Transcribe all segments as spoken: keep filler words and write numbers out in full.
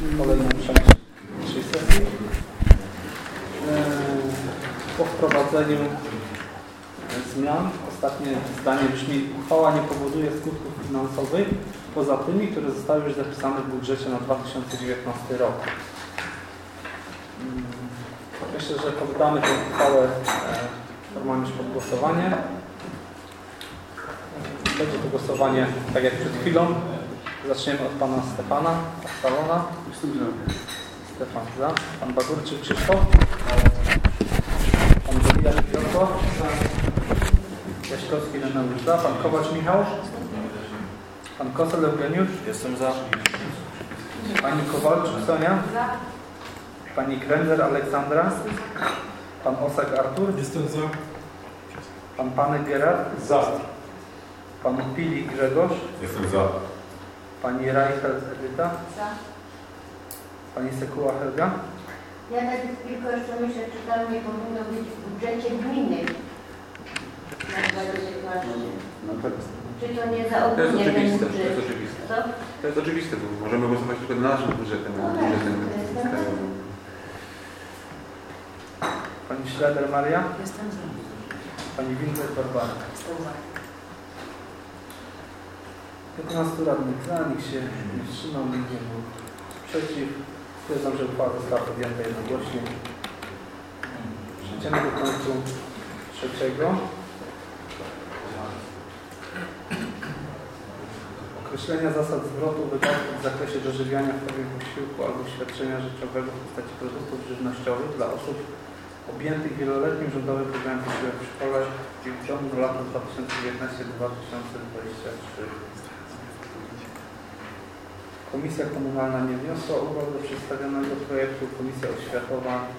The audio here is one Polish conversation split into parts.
kolejną część naszej sesji. Po wprowadzeniu zmian ostatnie zdanie brzmi: uchwała nie powoduje skutków finansowych poza tymi, które zostały już zapisane w budżecie na dwa tysiące dziewiętnasty rok. Myślę, że poddamy tę uchwałę formalnie już pod głosowanie. Będzie to głosowanie tak jak przed chwilą. Zaczniemy od pana Stefana Salona. Stefan za. Pan Bagurczyk Krzysztof. Pan Goliasz Piotr. Jaśkowski Reneusz za. Pan Kowacz Michał. Pan Kosel Eugeniusz. Jestem za. Pani Kowalczyk Sonia. Pani Krędzer Aleksandra. Pan Osak Artur. Jestem za. Pan Panek Gerard. Za. Pan Pili Grzegorz. Jestem za. Pani Reichel Edyta. Za. Pani Sekuła Helga. Ja tak tylko jeszcze myślę, czy tam nie powinno być w budżecie gminy. Na dwa tysiące dwanaście. No tak. Czy to nie za To jest ogólnie ten oczywiste, to budżet? jest oczywiste. Co? To jest oczywiste, bo możemy głosować tylko nad naszym budżetem, No a tak, budżetem to jest tak. krajowym. Pani Schroeder Maria. Jestem za. Pani Winter Barbara. Jestem za. piętnastu radnych za, nikt się nie wstrzymał, nikt nie był przeciw. Stwierdzam, że uchwała została podjęta jednogłośnie. Przejdziemy do punktu trzeciego. Określenia zasad zwrotu wydatków w zakresie dożywiania w formie posiłku albo świadczenia życiowego w postaci produktów żywnościowych dla osób objętych wieloletnim rządowym programem Posiłek w Szkole w ciągu do lat dwa tysiące dziewiętnasty do dwa tysiące dwudziestego trzeciego. Komisja Komunalna nie wniosła uwag do przedstawionego projektu. Komisja Oświatowa e,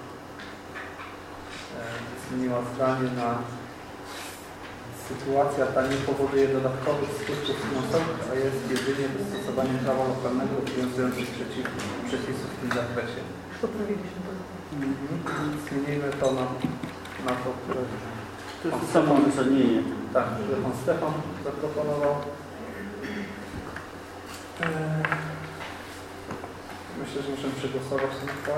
zmieniła zdanie na: sytuacja ta nie powoduje dodatkowych skutków finansowych, a jest jedynie dostosowaniem prawa lokalnego obowiązujących przepisów w tym zakresie. Poprawiliśmy to. Mhm. Zmienimy to na, na to, które To jest samo uzasadnienie. tak, które pan Stefan zaproponował. Eee, Myślę, że musimy przegłosować tę uchwałę.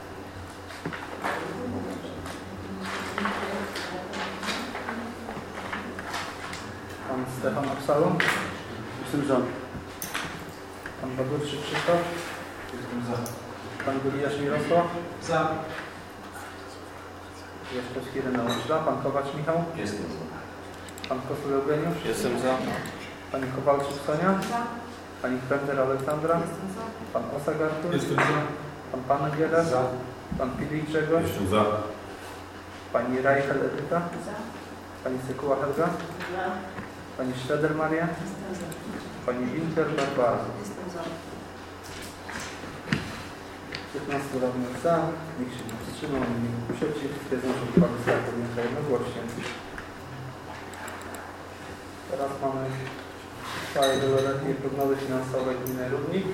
Pan Stefan Absalon. Jestem za. Pan Bagurczyk Krzysztof. Jestem za. Pan Goliasz Mirosław. Za. Jaśkowski Reneusz za. Pan Kowacz Michał. Jestem za. Pan Kosel Eugeniusz. Jestem za. Pani Kowalczyk Sonia. Za. Pani Kręter Aleksandra. Jestem za. Pan Osak Artur. Jestem za. Pan Panek Gerard. Za. Pan Pili Grzegorz. Jestem za. Pani Reichel Edyta. Za. Pani Sekuła Helga. Za. Pani Schroeder Maria. Jestem za. Pani Winter Barbara. Jestem za. piętnastu radnych za, nikt się nie wstrzymał, nikt nie był przeciw. Stwierdzam, że uchwała została podjęta jednogłośnie. Teraz mamy uchwałę wieloletniej prognozy finansowej gminy Rudnik.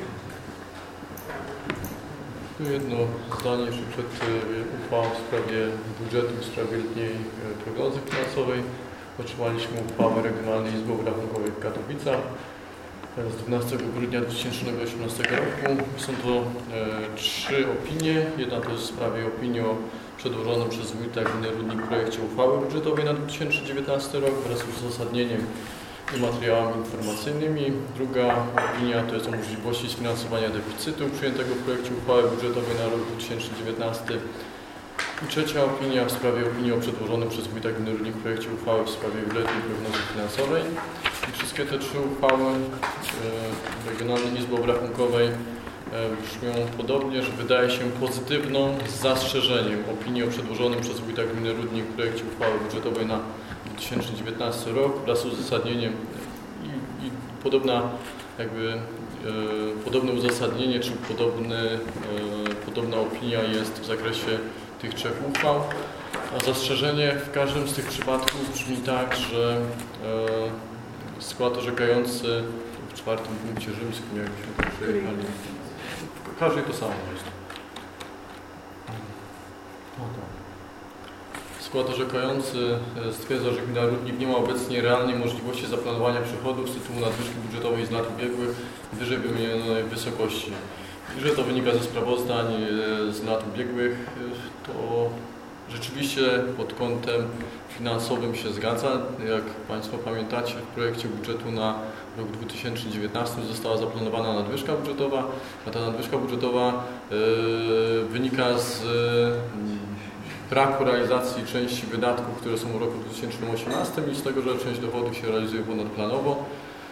Tu jedno zdanie jeszcze przed e, uchwałą w sprawie budżetu, w sprawie letniej e, prognozy finansowej. Otrzymaliśmy uchwałę Regionalnej Izby Obrachunkowej w Katowicach z dwunastego grudnia dwa tysiące osiemnastego roku. Są to e, trzy opinie. Jedna to jest w sprawie opinii o przedłożonym przez wójta gminy Rudnik projekcie uchwały budżetowej na dwa tysiące dziewiętnasty rok wraz z uzasadnieniem i materiałami informacyjnymi. Druga opinia to jest o możliwości sfinansowania deficytu przyjętego w projekcie uchwały budżetowej na rok dwa tysiące dziewiętnasty. I trzecia opinia w sprawie opinii o przedłożonym przez wójta gminy Rudnik projekcie uchwały w sprawie letniej prognozy finansowej. I wszystkie te trzy uchwały e, Regionalnej Izby Obrachunkowej e, brzmią podobnie, że wydaje się pozytywną z zastrzeżeniem opinii o przedłożonym przez wójta gminy Rudnik projekcie uchwały budżetowej na dwa tysiące dziewiętnasty rok wraz z uzasadnieniem i, i podobna jakby e, podobne uzasadnienie czy podobny, e, podobna opinia jest w zakresie tych trzech uchwał. A zastrzeżenie w każdym z tych przypadków brzmi tak, że e, skład orzekający w czwartym punkcie rzymskim, jakbyśmy to przejechali. W każdej to samo jest. Skład orzekający stwierdza, że gmina Rudnik nie ma obecnie realnej możliwości zaplanowania przychodów z tytułu nadwyżki budżetowej z lat ubiegłych wyżej wymienionej wysokości. i że to wynika ze sprawozdań z lat ubiegłych, to rzeczywiście pod kątem finansowym się zgadza. Jak Państwo pamiętacie, w projekcie budżetu na rok dwa tysiące dziewiętnasty została zaplanowana nadwyżka budżetowa, a ta nadwyżka budżetowa wynika z braku realizacji części wydatków, które są w roku dwa tysiące osiemnastym i z tego, że część dochodów się realizuje ponadplanowo.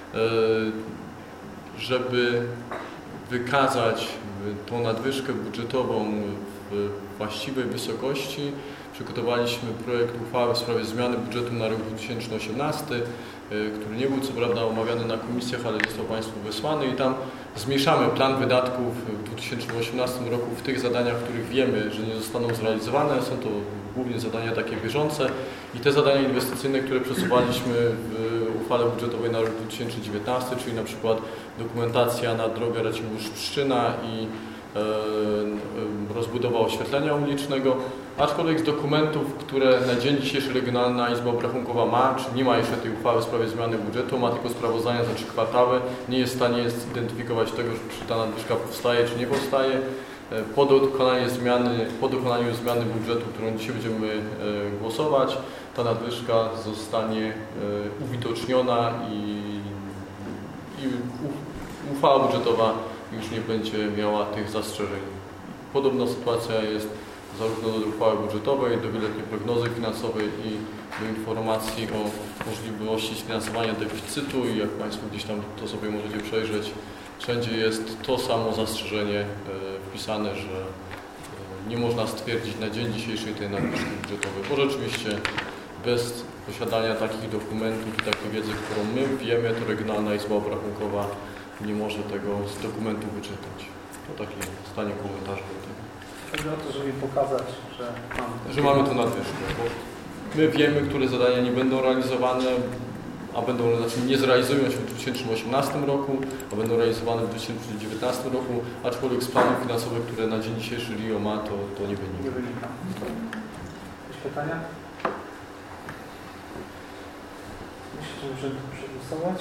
Żeby wykazać tą nadwyżkę budżetową w właściwej wysokości, przygotowaliśmy projekt uchwały w sprawie zmiany budżetu na rok dwa tysiące osiemnasty, który nie był co prawda omawiany na komisjach, ale został Państwu wysłany i tam zmieszamy plan wydatków w dwa tysiące osiemnastym roku w tych zadaniach, których wiemy, że nie zostaną zrealizowane. Są to głównie zadania takie bieżące i te zadania inwestycyjne, które przesuwaliśmy w uchwale budżetowej na rok dwa tysiące dziewiętnasty, czyli na przykład dokumentacja na drogę Racibórz-Pszczyna i e, rozbudowa oświetlenia ulicznego, aczkolwiek z dokumentów, które na dzień dzisiejszy Regionalna Izba Obrachunkowa ma, czy nie ma jeszcze tej uchwały w sprawie zmiany budżetu, ma tylko sprawozdania za trzy kwartały, nie jest w stanie zidentyfikować tego, czy ta nadwyżka powstaje, czy nie powstaje. Po dokonaniu zmiany, po dokonaniu zmiany budżetu, którą dzisiaj będziemy e, głosować, ta nadwyżka zostanie e, uwidoczniona i, i uchwała budżetowa już nie będzie miała tych zastrzeżeń. Podobna sytuacja jest zarówno do uchwały budżetowej, do wieloletniej prognozy finansowej i do informacji o możliwości sfinansowania deficytu i jak Państwo gdzieś tam to sobie możecie przejrzeć, wszędzie jest to samo zastrzeżenie e, wpisane, że e, nie można stwierdzić na dzień dzisiejszy tej nadwyżki budżetowej, bo rzeczywiście bez posiadania takich dokumentów i takiej wiedzy, którą my wiemy, to Regionalna Izba Obrachunkowa nie może tego z dokumentu wyczytać. To takie stanie komentarza do tego. Chodzi o to, żeby pokazać, że mamy, że mamy tu nadwyżkę, bo my wiemy, które zadania nie będą realizowane, a będą, znaczy nie zrealizują się w dwa tysiące osiemnastym roku, a będą realizowane w dwa tysiące dziewiętnastym roku, aczkolwiek z planów finansowych, które na dzień dzisiejszy R I O ma, to, to nie wynika. Nie wynika. Jakieś pytania? Myślę, że możemy to przegłosować.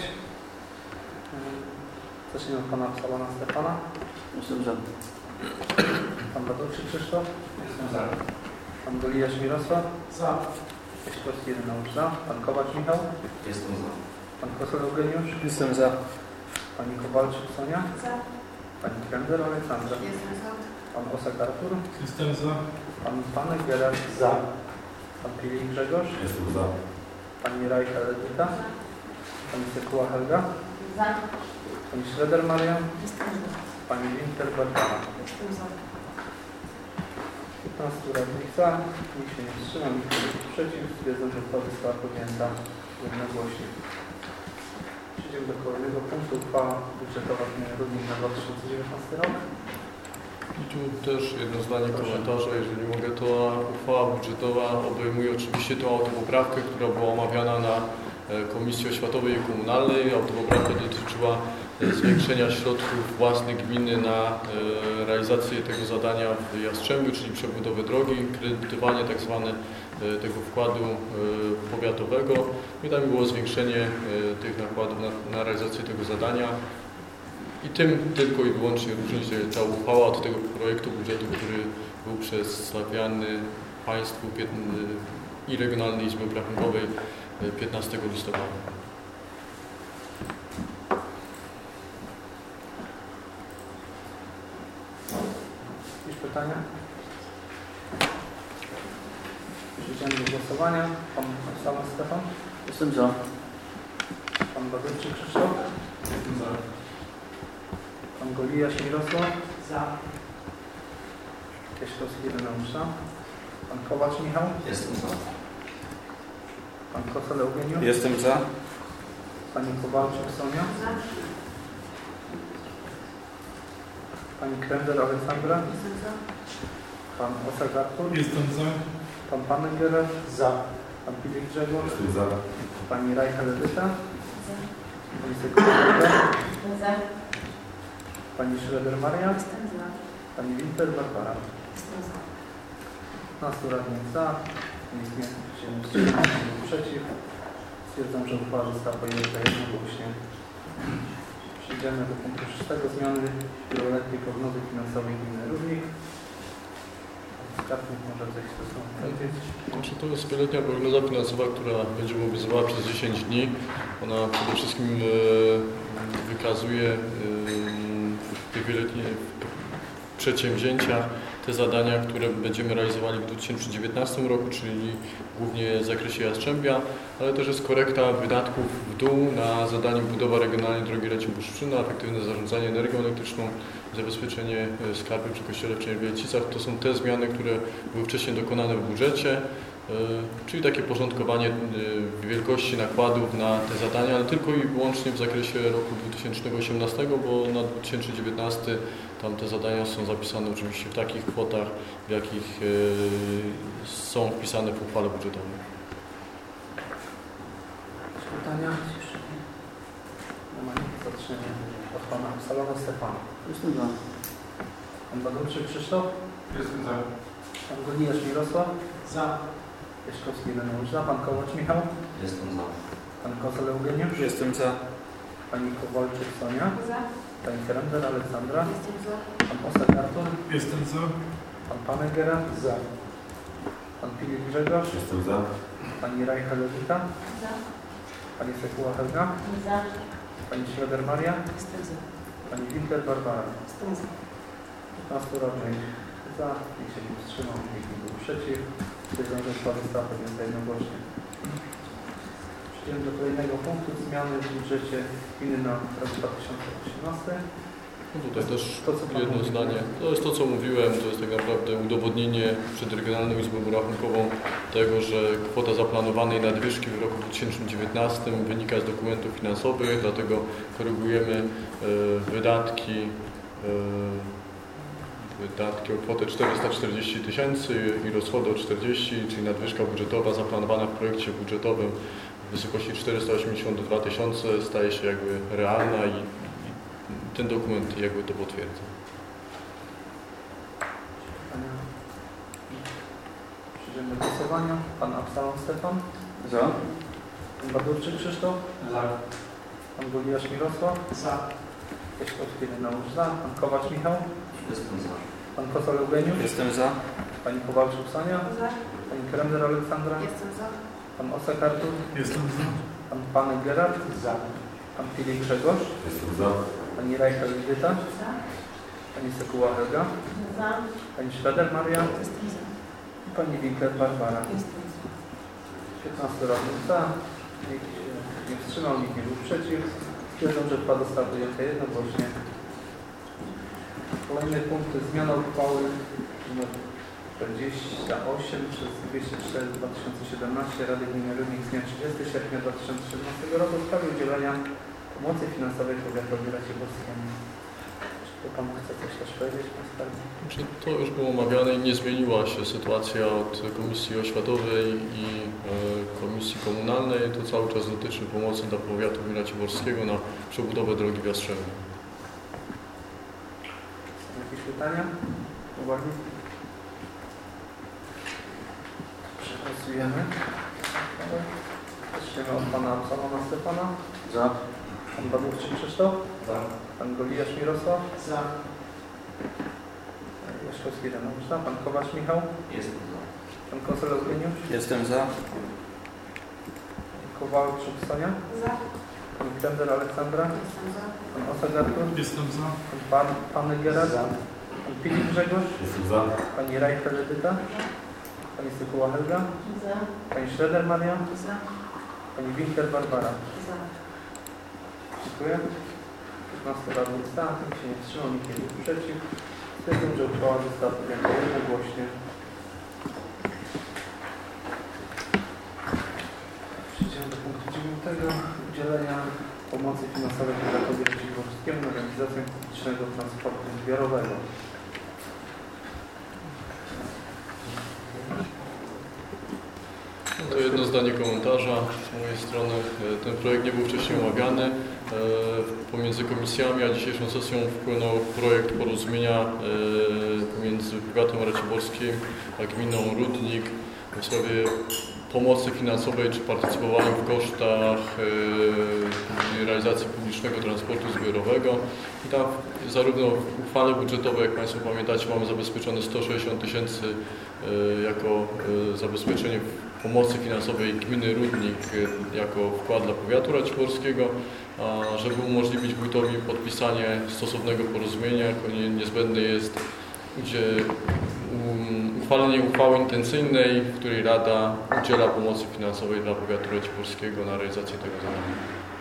Zacznijmy od Pana Salona Stefana. Jestem za. Pan Badowczyk Krzysztof. Jestem za. Pan Goliasz Mirosław. Za. Jaśkowski Ireneusz za. Pan Kowacz Michał. Jestem za. Pan Kosel Eugeniusz. Jestem za. Pani Kowalczyk Sonia. Za. Pani Krender Aleksandra. Jestem za. Pan Osak Artur. Jestem za. Pan Panek Gerard. Za. Pan Pilik Grzegorz. Jestem za. Pani Rajka Edyta. Pani Sekuła Helga. Za. Pani Schroeder Maria. Jestem za. Pani Winter Barbara. Jestem za. piętnastu radnych za. Nikt się nie wstrzymał, nikt nie był przeciw. Stwierdzam, że uchwała została podjęta jednogłośnie. Przejdziemy do kolejnego punktu. Uchwała budżetowa gminy Rudnik na dwa tysiące dziewiętnasty rok. I tu też jedno zdanie komentarza, jeżeli mogę, to uchwała budżetowa obejmuje oczywiście tą autopoprawkę, która była omawiana na Komisji Oświatowej i Komunalnej. Autopoprawka dotyczyła zwiększenia środków własnych gminy na realizację tego zadania w Jastrzębiu, czyli przebudowę drogi, kredytowanie tak zwane tego wkładu powiatowego. I tam było zwiększenie tych nakładów na, na realizację tego zadania. I tym tylko i wyłącznie różni się ta uchwała od tego projektu budżetu, który był przedstawiany Państwu i Regionalnej Izbie Obrachunkowej piętnastego listopada. Jakieś pytania? Przejdziemy do głosowania. Pan Salon Stefan. Jestem za. Pan Badowczyk Krzysztof. Jestem za. Pan Goliasz Mirosław. Za. Jaśkowski Ireneusz za. Pan Kowacz Michał. Jestem za. Pan Kosel Eugeniusz. Jestem za. Pani Kowalczyk Sonia. Za. Pani Krender Aleksandra. Jestem za. Pan Osak Artur. Jestem za. Pan Panek Gerard. Za. Pan Pilik Grzegorz. Jestem za. Pani Rajka Edyta. Za. Pani Sekretarza. Jestem za. Pani Schroeder Maria. Jestem za. Pani Winter Barbara. Jestem za. piętnastu radnych za. Nikt nie się nie wstrzymał, nie był przeciw. Stwierdzam, że uchwała została podjęta jednogłośnie. Przejdziemy do punktu szóstego. Zmiany wieloletniej prognozy finansowej gminy Rudnik. Skarbnik może coś z tym powiedzieć. Znaczy, to jest wieloletnia prognoza finansowa, która będzie obowiązywała przez dziesięć dni. Ona przede wszystkim e, wykazuje e, w tych wieloletnich przedsięwzięcia te zadania, które będziemy realizowali w dwa tysiące dziewiętnastym roku, czyli głównie w zakresie Jastrzębia, ale też jest korekta wydatków w dół na zadanie budowa regionalnej drogi Racibórz-Pszczyna, efektywne zarządzanie energią elektryczną, zabezpieczenie skarby przy kościele w Czerwiecicach. To są te zmiany, które były wcześniej dokonane w budżecie, czyli takie porządkowanie wielkości nakładów na te zadania, ale tylko i wyłącznie w zakresie roku dwa tysiące osiemnastego, bo na dwa tysiące dziewiętnasty tam te zadania są zapisane oczywiście w takich kwotach, w jakich są wpisane w uchwale budżetowej. Pytania? Nie ma nic. Zaczniemy od pana Absalona Stefana. Jestem za. Pan Badurczyk Krzysztof? Jestem za. Pan Goliarz Mirosław? Za. Jaśkowski Ireneusz za. Pan Kołacz Michał? Jestem za. Pan Kozel Eugeniusz? Jestem za. Pani Kowalczyk Sonia? Za. Pani Kremder Aleksandra? Jestem za. Pan Osak Artur? Jestem za. Pan Panegera? Za. Pan Filip Grzegorz? Jestem za. Pani Rajcha Lewita? Za. Pani Sekuła Helga? Za. Pani Schroeder Maria? Jestem za. Pani Winter Barbara? Jestem za. piętnastu radnych za, nikt się nie wstrzymał, nikt nie był przeciw. Stwierdzam, że uchwała została podjęta jednogłośnie. Przejdziemy do kolejnego punktu. Zmiany w budżecie gminy na rok dwa tysiące osiemnasty. No tutaj też To, co pan jedno mówi. zdanie. To jest to, co mówiłem, to jest tak naprawdę udowodnienie przed Regionalną Izbą Rachunkową tego, że kwota zaplanowanej nadwyżki w roku dwa tysiące dziewiętnastym wynika z dokumentów finansowych, dlatego korygujemy e, wydatki e, wydatki o kwotę czterysta czterdzieści tysięcy i rozchody o czterdzieści, czyli nadwyżka budżetowa zaplanowana w projekcie budżetowym w wysokości czterysta osiemdziesiąt dwa tysiące staje się jakby realna i, i ten dokument jakby to potwierdza. Pytania? Przejdziemy do głosowania. Pan Absalon Stefan? Za. Pan Badurczyk Krzysztof? Za. Pan Goliarz Mirosław? Za. Jaśkowski Ireneusz za. Pan Kowacz Michał? Jestem za. Pan Kozel Eugeniusz? Jestem za. Pani Kowalczyk Sonia? Za. Pani Kremder Aleksandra? Jestem za. Pan Osak Artur? Jestem za. Pan Panek Gerard? Za. Pan Filip Grzegorz? Jestem za. Pani Rajcha Lewita? Za. Pani Sekuła Helga? Za. Pani Schroeder Maria? Jestem za. I Pani Winkler Barbara? Jestem za. piętnastu radnych za. Nikt się nie wstrzymał, nikt nie był przeciw. Stwierdzam, że uchwała została podjęta jednogłośnie. Kolejny punkt to zmiana uchwały nr dwadzieścia osiem przez dwieście cztery dwa tysiące siedemnaście Rady Gminy Rudnik z dnia trzydziestego sierpnia dwa tysiące siedemnastego roku w sprawie udzielenia pomocy finansowej powiatowi raciborskiemu. Czy Pan chce coś też powiedzieć, Pan Skarbnik? Znaczy, to już było omawiane i nie zmieniła się sytuacja od Komisji Oświatowej i e, Komisji Komunalnej. To cały czas dotyczy pomocy dla powiatu raciborskiego na przebudowę drogi w Jastrzębiu. Są jakieś pytania? Uwagi? Przegłosujemy. Zaczniemy od Pana Absalona Stefana. Za. Pan Badurczyk Krzysztof. Za. Pan Goliarz Mirosław. Za. Jaśkowski Ireneusz za. Pan Kowacz Michał. Jestem za. Pan Kozel Eugeniusz. Jestem za. Pan Kowalczyk Sonia. Za. Pan Kremder Aleksandra. Jestem za. Pan Osak Artur. Jestem za. Pan Pan Panegera. Pan Filip Grzegorz. Jestem za. Pani Rajcha Lewita. Pani Sekuła Helga. Za. Pani Schroeder Maria. Za. Pani Winter Barbara. Za. Dziękuję. piętnastu radnych za, nikt się nie wstrzymał, nikt nie był przeciw. Stwierdzam, że uchwała została podjęta jednogłośnie. Przejdziemy do punktu dziewiątego. Udzielenia pomocy finansowej powiatowi raciborskiemu na realizację publicznego transportu zbiorowego. To jedno zdanie komentarza z mojej strony. Ten projekt nie był wcześniej omawiany. Pomiędzy komisjami a dzisiejszą sesją wpłynął projekt porozumienia pomiędzy powiatem raciborskim a gminą Rudnik w sprawie pomocy finansowej czy partycypowaniu w kosztach e, realizacji publicznego transportu zbiorowego. I tam zarówno w uchwale budżetowej, jak Państwo pamiętacie, mamy zabezpieczone sto sześćdziesiąt tysięcy e, jako e, zabezpieczenie pomocy finansowej gminy Rudnik e, jako wkład dla powiatu raciborskiego, a żeby umożliwić wójtowi podpisanie stosownego porozumienia, jako nie, niezbędne jest gdzie um, uchwalenie uchwały intencyjnej, w której Rada udziela pomocy finansowej dla powiatu raciborskiego na realizację tego zadania.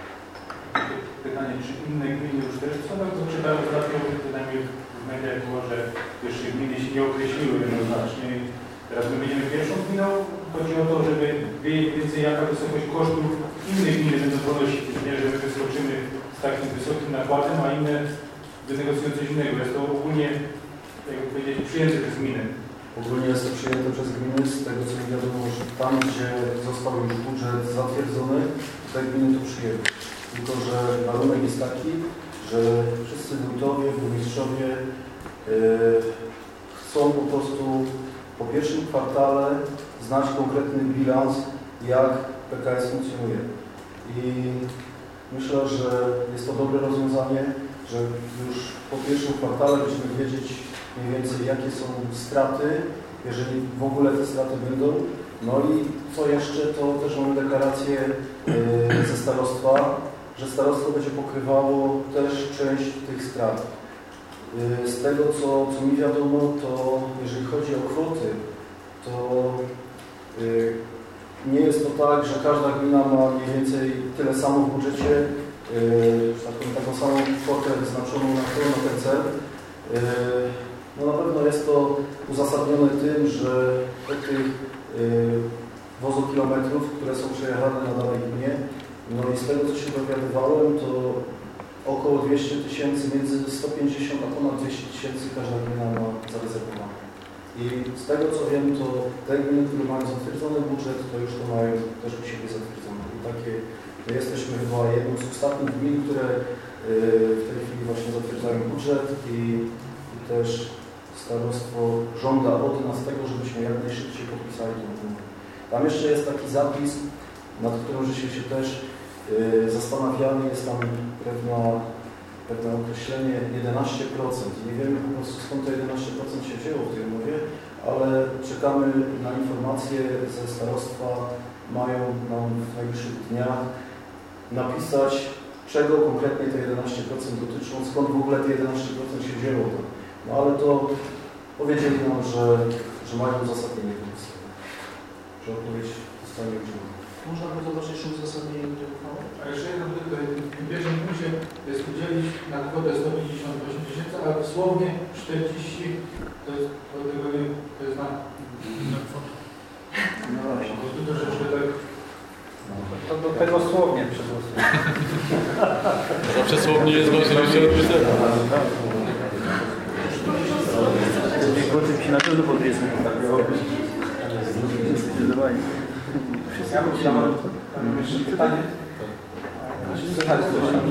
Pytanie, czy inne gminy już też są? To czytałem ostatnio, przynajmniej w mediach było, że jeszcze gminy się nie określiły jednoznacznie. Teraz my będziemy pierwszą gminą. Chodzi o to, żeby wiedzieć więcej, jaka wysokość kosztów innych gmin będą ponosić. Nie, że my wyskoczymy z takim wysokim nakładem, a inne wynegocjują coś innego. Jest to ogólnie, jak powiedzieć, przyjęte przez gminę. Ogólnie jest to przyjęte przez gminy, z tego co mi wiadomo, że tam, gdzie został już budżet zatwierdzony, te gminy to przyjęły. Tylko że warunek jest taki, że wszyscy wójtowie, burmistrzowie yy, chcą po prostu po pierwszym kwartale znać konkretny bilans, jak P K S funkcjonuje. I myślę, że jest to dobre rozwiązanie, że już po pierwszym kwartale będziemy wiedzieć mniej więcej, jakie są straty, jeżeli w ogóle te straty będą. No i co jeszcze, to też mamy deklarację yy, ze starostwa, że starostwo będzie pokrywało też część tych strat. Yy, z tego, co, co mi wiadomo, to jeżeli chodzi o kwoty, to yy, nie jest to tak, że każda gmina ma mniej więcej tyle samo w budżecie, yy, taką, taką samą kwotę wyznaczoną na, to, na ten cel. Yy, no na pewno jest to uzasadnione tym, że od tych yy, wozokilometrów, które są przejechane na danej gminie, no i z tego, co się dowiadywałem, to około dwieście tysięcy, między sto pięćdziesiąt a ponad dwieście tysięcy każda gmina ma zarezerwowane. I z tego, co wiem, to te gminy, które mają zatwierdzony budżet, to już to mają też u siebie zatwierdzone. I takie, my jesteśmy chyba jedną z ostatnich gmin, które yy, w tej chwili właśnie zatwierdzają budżet i, i też starostwo żąda od nas tego, żebyśmy jak najszybciej podpisali tę umowę. Tam jeszcze jest taki zapis, nad którym żeśmy się też yy, zastanawiali, jest tam pewna, pewne określenie jedenaście procent. Nie wiemy po prostu, skąd to jedenaście procent się wzięło w tej umowie, ale czekamy na informacje ze starostwa. Mają nam w najbliższych dniach napisać, czego konkretnie te jedenaście procent dotyczą, skąd w ogóle te jedenaście procent się wzięło. No ale to powiedzieli nam, że, że mają uzasadnienie w tym, że odpowiedź zostanie udzielona. Można by zobaczyć już uzasadnienie tej uchwały? A jeszcze jedno, w pierwszym punkcie jest udzielić na kwotę sto pięćdziesiąt osiem tysięcy, a dosłownie czterdzieści to jest, to jest na inna kwota. No właśnie. Bo tu troszeczkę tak... To do tego słownie przegłosuję. Zawsze słownie jest ważniejsze od pisania. Złoty się na pewno podwiedzmy. Zdecydowanie. Ja bym chciał, mam jeszcze pytanie. Słychać coś tam,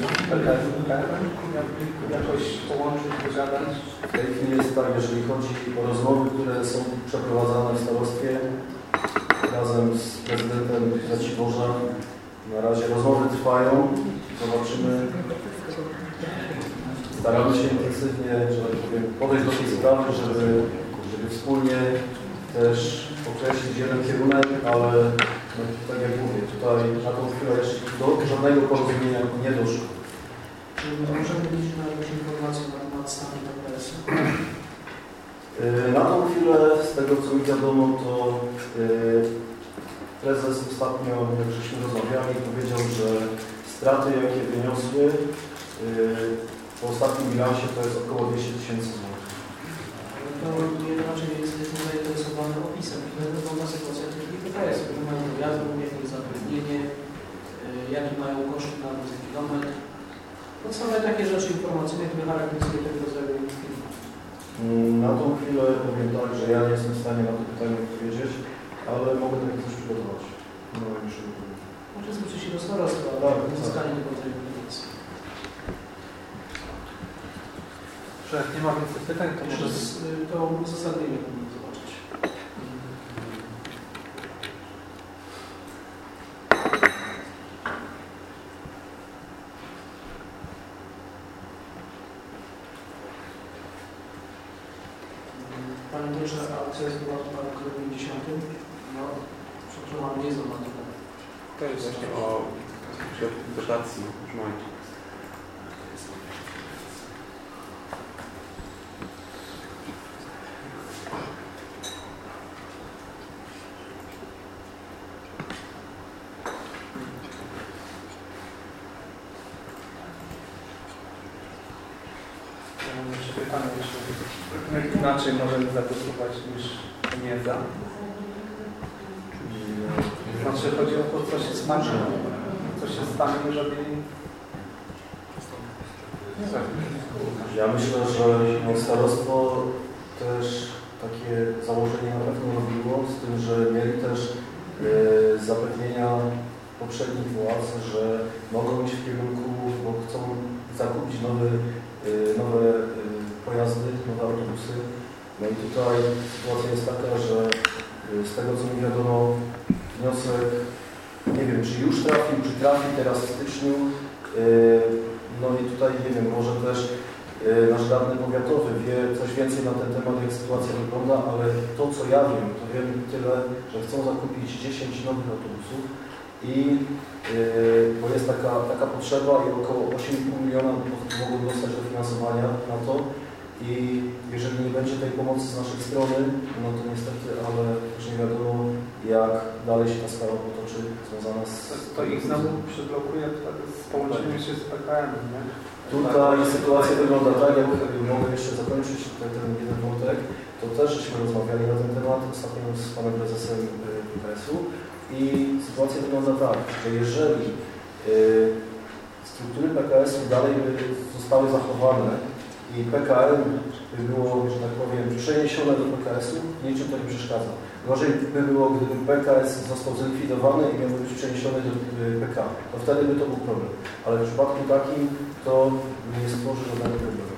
że jakoś połączyć, wygadać? W tej chwili jest tak, jeżeli chodzi o rozmowy, które są przeprowadzane w starostwie razem z prezydentem Raciborza. Na razie rozmowy trwają. Zobaczymy. Staramy się intensywnie, że tak powiem, podejść do tej sprawy, żeby, żeby wspólnie też określić jeden kierunek, ale no, tak jak mówię, tutaj na tą chwilę jeszcze do żadnego porozumienia nie doszło. Czy możemy liczyć na jakąś informację na temat stanu P K S-u? Na tą chwilę, z tego co mi wiadomo, to yy, prezes ostatnio, jak żeśmy rozmawiali, powiedział, że straty, jakie wyniosły yy, po ostatnim bilansie, to jest około dwieście tysięcy złotych. To nie raczej jest zainteresowany opisem. To jest wygląda sytuacja tych P K S-ów, które mają dojazdy, jakieś zapewnienie, yy, jakie mają koszty na ten kilometr. To są takie rzeczy informacyjne, które charakteryzują tego rodzaju film. Na tą chwilę powiem tak, że ja nie jestem w stanie na to pytanie odpowiedzieć, ale mogę takie coś przygotować. No, Może zwrócić się do starostwa, tak, ale uzyskanie tego rodzaju informacji. Że jak nie ma więcej pytań, to może... To uzasadnienie powinien zobaczyć. Pamiętam, że aukcja jest była w artykuł pięćdziesiątym. No, przepraszam, nie znam na to. To jest właśnie o dotacji już momencie. Jak inaczej możemy zagłosować niż nie za? Znaczy chodzi o to, co się stanie. Co się stanie, jeżeli... Ja myślę, że no, starostwo też takie założenie na pewno robiło, z tym, że mieli też e, zapewnienia poprzednich władz, że mogą iść w kierunku, bo chcą zakupić nowe, e, nowe e, pojazdy, nowe autobusy. No i tutaj sytuacja jest taka, że e, z tego co mi wiadomo, wniosek, nie wiem czy już trafił, czy trafi teraz w styczniu. E, no i tutaj nie wiem, może też nasz radny powiatowy wie coś więcej na ten temat, jak sytuacja wygląda, ale to, co ja wiem, to wiem tyle, że chcą zakupić dziesięć nowych autobusów i yy, bo jest taka, taka potrzeba i około osiem i pół miliona mogą dostać dofinansowania na to i jeżeli nie będzie tej pomocy z naszej strony, no to niestety, ale już nie wiadomo, jak dalej się ta sprawa potoczy związana z... To ich znowu przyblokuje z połączeniem się z P K M-em, nie? Tutaj sytuacja wygląda tak, jak mogę jeszcze zakończyć ten, ten jeden wątek, to też żeśmy rozmawiali na ten temat ostatnio z panem prezesem P K S-u i sytuacja wygląda tak, że jeżeli y, struktury P K S-u dalej by zostały zachowane i P K M by było, że tak powiem, przeniesione do P K S-u, niczym to nie przeszkadza. Gorzej by było, gdyby P K S został zlikwidowany i miał być przeniesiony do P K, to wtedy by to był problem. Ale w przypadku takim to nie stworzy żadnego problemu.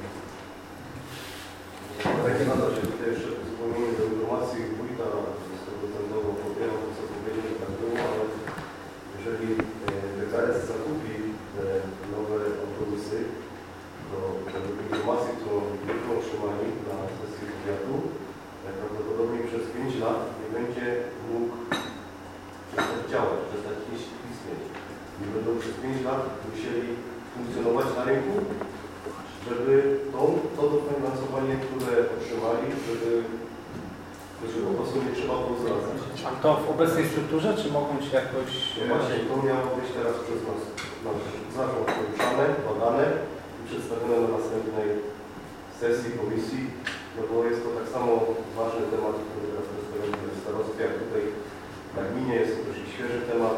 Takie nada się tutaj jeszcze wspomnienie do informacji wójta stuprocentowo popieram to, co powiedział, że tak było, ale jeżeli P K S zakupi nowe autobusy, to według informacji, którą tylko otrzymali na sesji powiatu, prawdopodobnie przez pięć lat nie będzie mógł przestać działać, przestać istnieć. Nie będą przez pięć lat musieli funkcjonować na rynku, żeby to, to dofinansowanie, które otrzymali, żeby, żeby po prostu nie trzeba było zwracać. A to w obecnej strukturze, czy mogą się jakoś... Właśnie to miało być teraz przez nas, nas znaczą poruszane, badane i przedstawione na następnej sesji komisji, no bo jest to tak samo ważny temat, który teraz przedstawimy w starostwie, jak tutaj na gminie jest to dość świeży temat.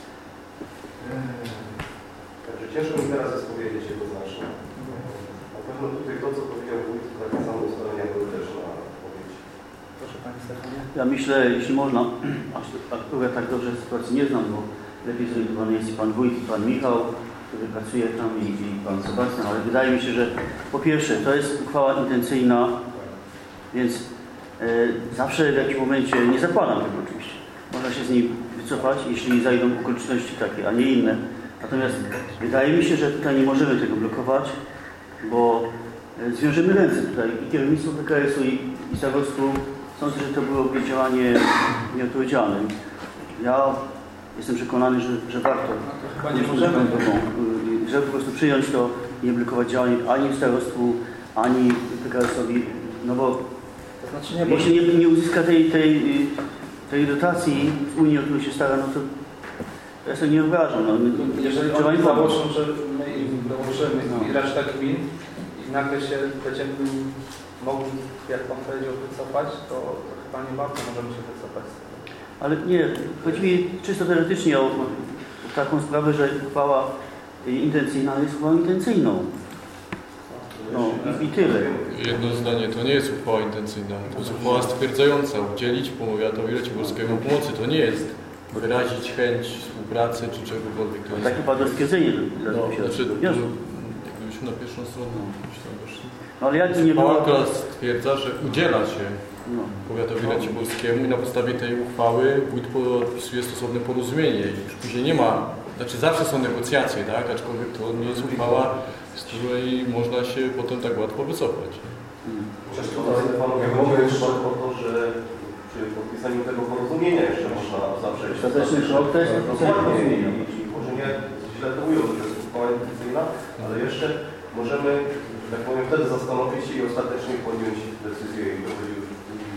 Także ciężko mi teraz jest powiedzieć jednoznacznie. Na pewno tutaj to, co powiedział wójt, to takie samo ustalenia były też na odpowiedź. Proszę Pani Stefanie. Ja myślę, jeśli można, akurat tak dobrze sytuacji nie znam, bo lepiej zorientowany jest i Pan Wójt, i Pan Michał, który pracuje tam, i, i Pan Sebastian, ale wydaje mi się, że po pierwsze, to jest uchwała intencyjna, więc e, zawsze w jakimś momencie, nie zakładam tego oczywiście, można się z niej wycofać, jeśli zajdą okoliczności takie, a nie inne. Natomiast wydaje mi się, że tutaj nie możemy tego blokować, bo zwiążemy ręce tutaj i kierownictwo P K S-u i, i starostwu. Sądzę, że to byłoby działanie nieodpowiedzialne. Ja jestem przekonany, że, że warto. No chyba nie możemy. Żeby po prostu przyjąć to i nie blokować działań ani starostwu, ani P K S-owi, no bo to znaczy nie, bo jeśli nie, nie uzyska tej, tej, tej dotacji z Unii, o którą się stara, no to ja sobie nie wyobrażam. No, jeżeli oni założą, że my im dołożymy no. i reszta gmin i nagle się będziemy mogli, jak Pan powiedział, wycofać, to, to chyba nie bardzo możemy się wycofać z tego. Ale nie, chodzi mi czysto teoretycznie o, o taką sprawę, że uchwała intencyjna jest uchwałą intencyjną. No i, i tyle. Jedno zdanie, to nie jest uchwała intencyjna, to jest uchwała stwierdzająca udzielić powiatowi raciborskiemu pomocy. To nie jest wyrazić chęć współpracy czy czegokolwiek. To jest... Tak chyba do stwierdzenia. No, znaczy, to, jakbyśmy na pierwszą stronę weszli. No, ale jak nie było... Uchwała stwierdza, że udziela się no. powiatowi raciborskiemu i na podstawie tej uchwały wójt podpisuje stosowne porozumienie. I później nie ma, znaczy zawsze są negocjacje, tak? Aczkolwiek to nie jest uchwała, z której można się potem tak łatwo wycofać. Hmm. Jak mogę jeszcze przejść. Ostateczny krok to jest dokładnie. Może nie źle to mówią, że to jest uchwała inwestycyjna, ale jeszcze możemy, że tak powiem, wtedy zastanowić się i ostatecznie podjąć decyzję i dochodzi już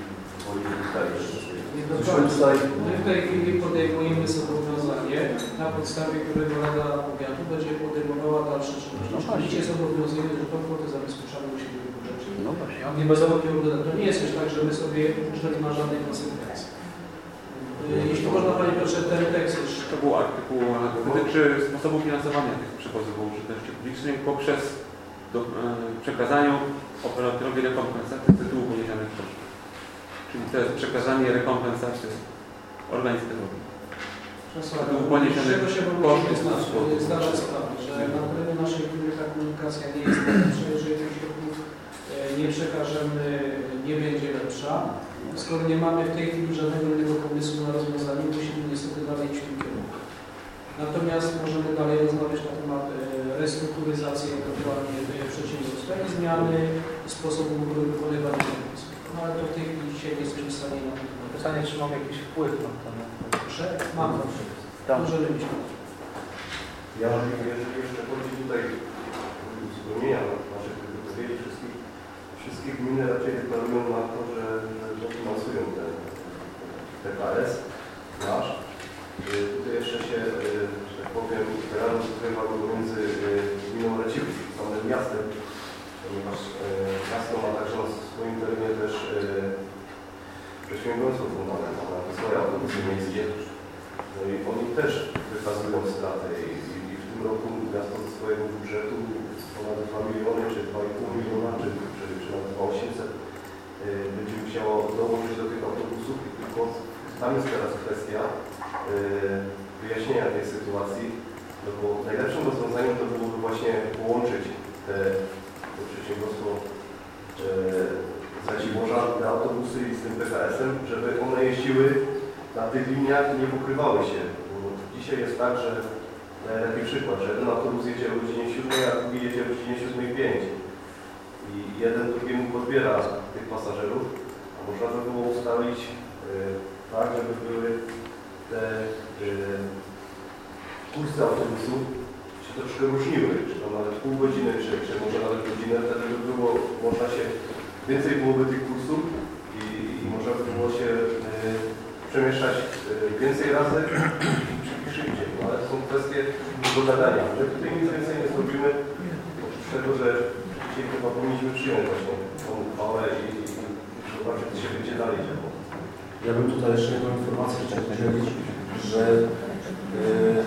My w tej chwili podejmujemy zobowiązanie, na podstawie którego Rada Powiatu będzie podejmowała dalsze czynności. Oczywiście zobowiązujemy, że tą kwotę zabezpieczamy u siebie w budżecie. No właśnie. Nie bez to nie jest też tak, że my sobie, że nie ma żadnej konsekwencji. Jeśli można, Panie Piotrze, ten tekst jeszcze. To był artykuł, dotyczy sposobu finansowania tych przewozów użyteczności publicznej poprzez do, e, przekazaniu operatorowi rekompensaty z tytułu poniesionych kosztów. Czyli to jest przekazanie rekompensaty organizatorowi. Z czego się powinniśmy zdawać sprawę, że na terenie naszej gminy ta komunikacja nie jest lepsza, jeżeli tych środków nie przekażemy, nie będzie lepsza. Skoro nie mamy w tej chwili żadnego innego pomysłu na rozwiązanie, musimy niestety dalej iść w tym kierunku. Natomiast możemy dalej rozmawiać na temat restrukturyzacji ewentualnie przedsiębiorstwa i zmiany sposobu wykonywania pomysłu. No ale to w tej chwili dzisiaj nie jesteśmy w stanie na to. Pytanie, czy mamy jakiś wpływ na to? Proszę? Mam. Tak. Możemy mieć. Ja, jeżeli jeszcze chodzi tutaj o uzupełnienia naszych wypowiedzi, wszystkich, wszystkie gminy raczej deklarują na to, że, że dofinansują ten P K S nasz. Tutaj jeszcze się, że tak powiem, teraz rozgrywa między gminą Raciborz a samym miastem, ponieważ miasto ma także na swoim terenie też przedsiębiorstwo komunalne, ma swoje autobusy miejskie. No i oni też wykazują straty i, i, i w tym roku miasto ze swojego budżetu ponad dwa miliony, czy dwa i pół miliona, czy, czy, czy nawet osiemset yy, będzie musiało dołożyć do tych autobusów i tylko tam jest teraz kwestia yy, wyjaśnienia tej sytuacji, no bo najlepszym rozwiązaniem to byłoby właśnie połączyć te, to przedsiębiorstwo yy, z Raciborza, te autobusy z tym P K S-em, żeby one jeździły na tych liniach i nie pokrywały się. Bo dzisiaj jest tak, że taki przykład, że jeden autobus jedzie o godzinie siódmej, a drugi jedzie o godzinie siódmej pięć. I jeden drugiemu podbiera tych pasażerów, a można by było ustalić yy, tak, żeby były te yy, kursy autobusów się troszkę różniły, czy to nawet pół godziny, czy, czy może nawet godzinę, wtedy by było, można się, więcej byłoby tych kursów i, i można by było się yy, przemieszczać więcej razy i szybciej, no, ale to są kwestie do gadania. My tutaj nic więcej nie zrobimy, oprócz tego, że dzisiaj chyba powinniśmy przyjąć właśnie tą uchwałę i, i zobaczyć, co się będzie dalej działo. Ja bym tutaj jeszcze jedną informację chciał podzielić, że yy,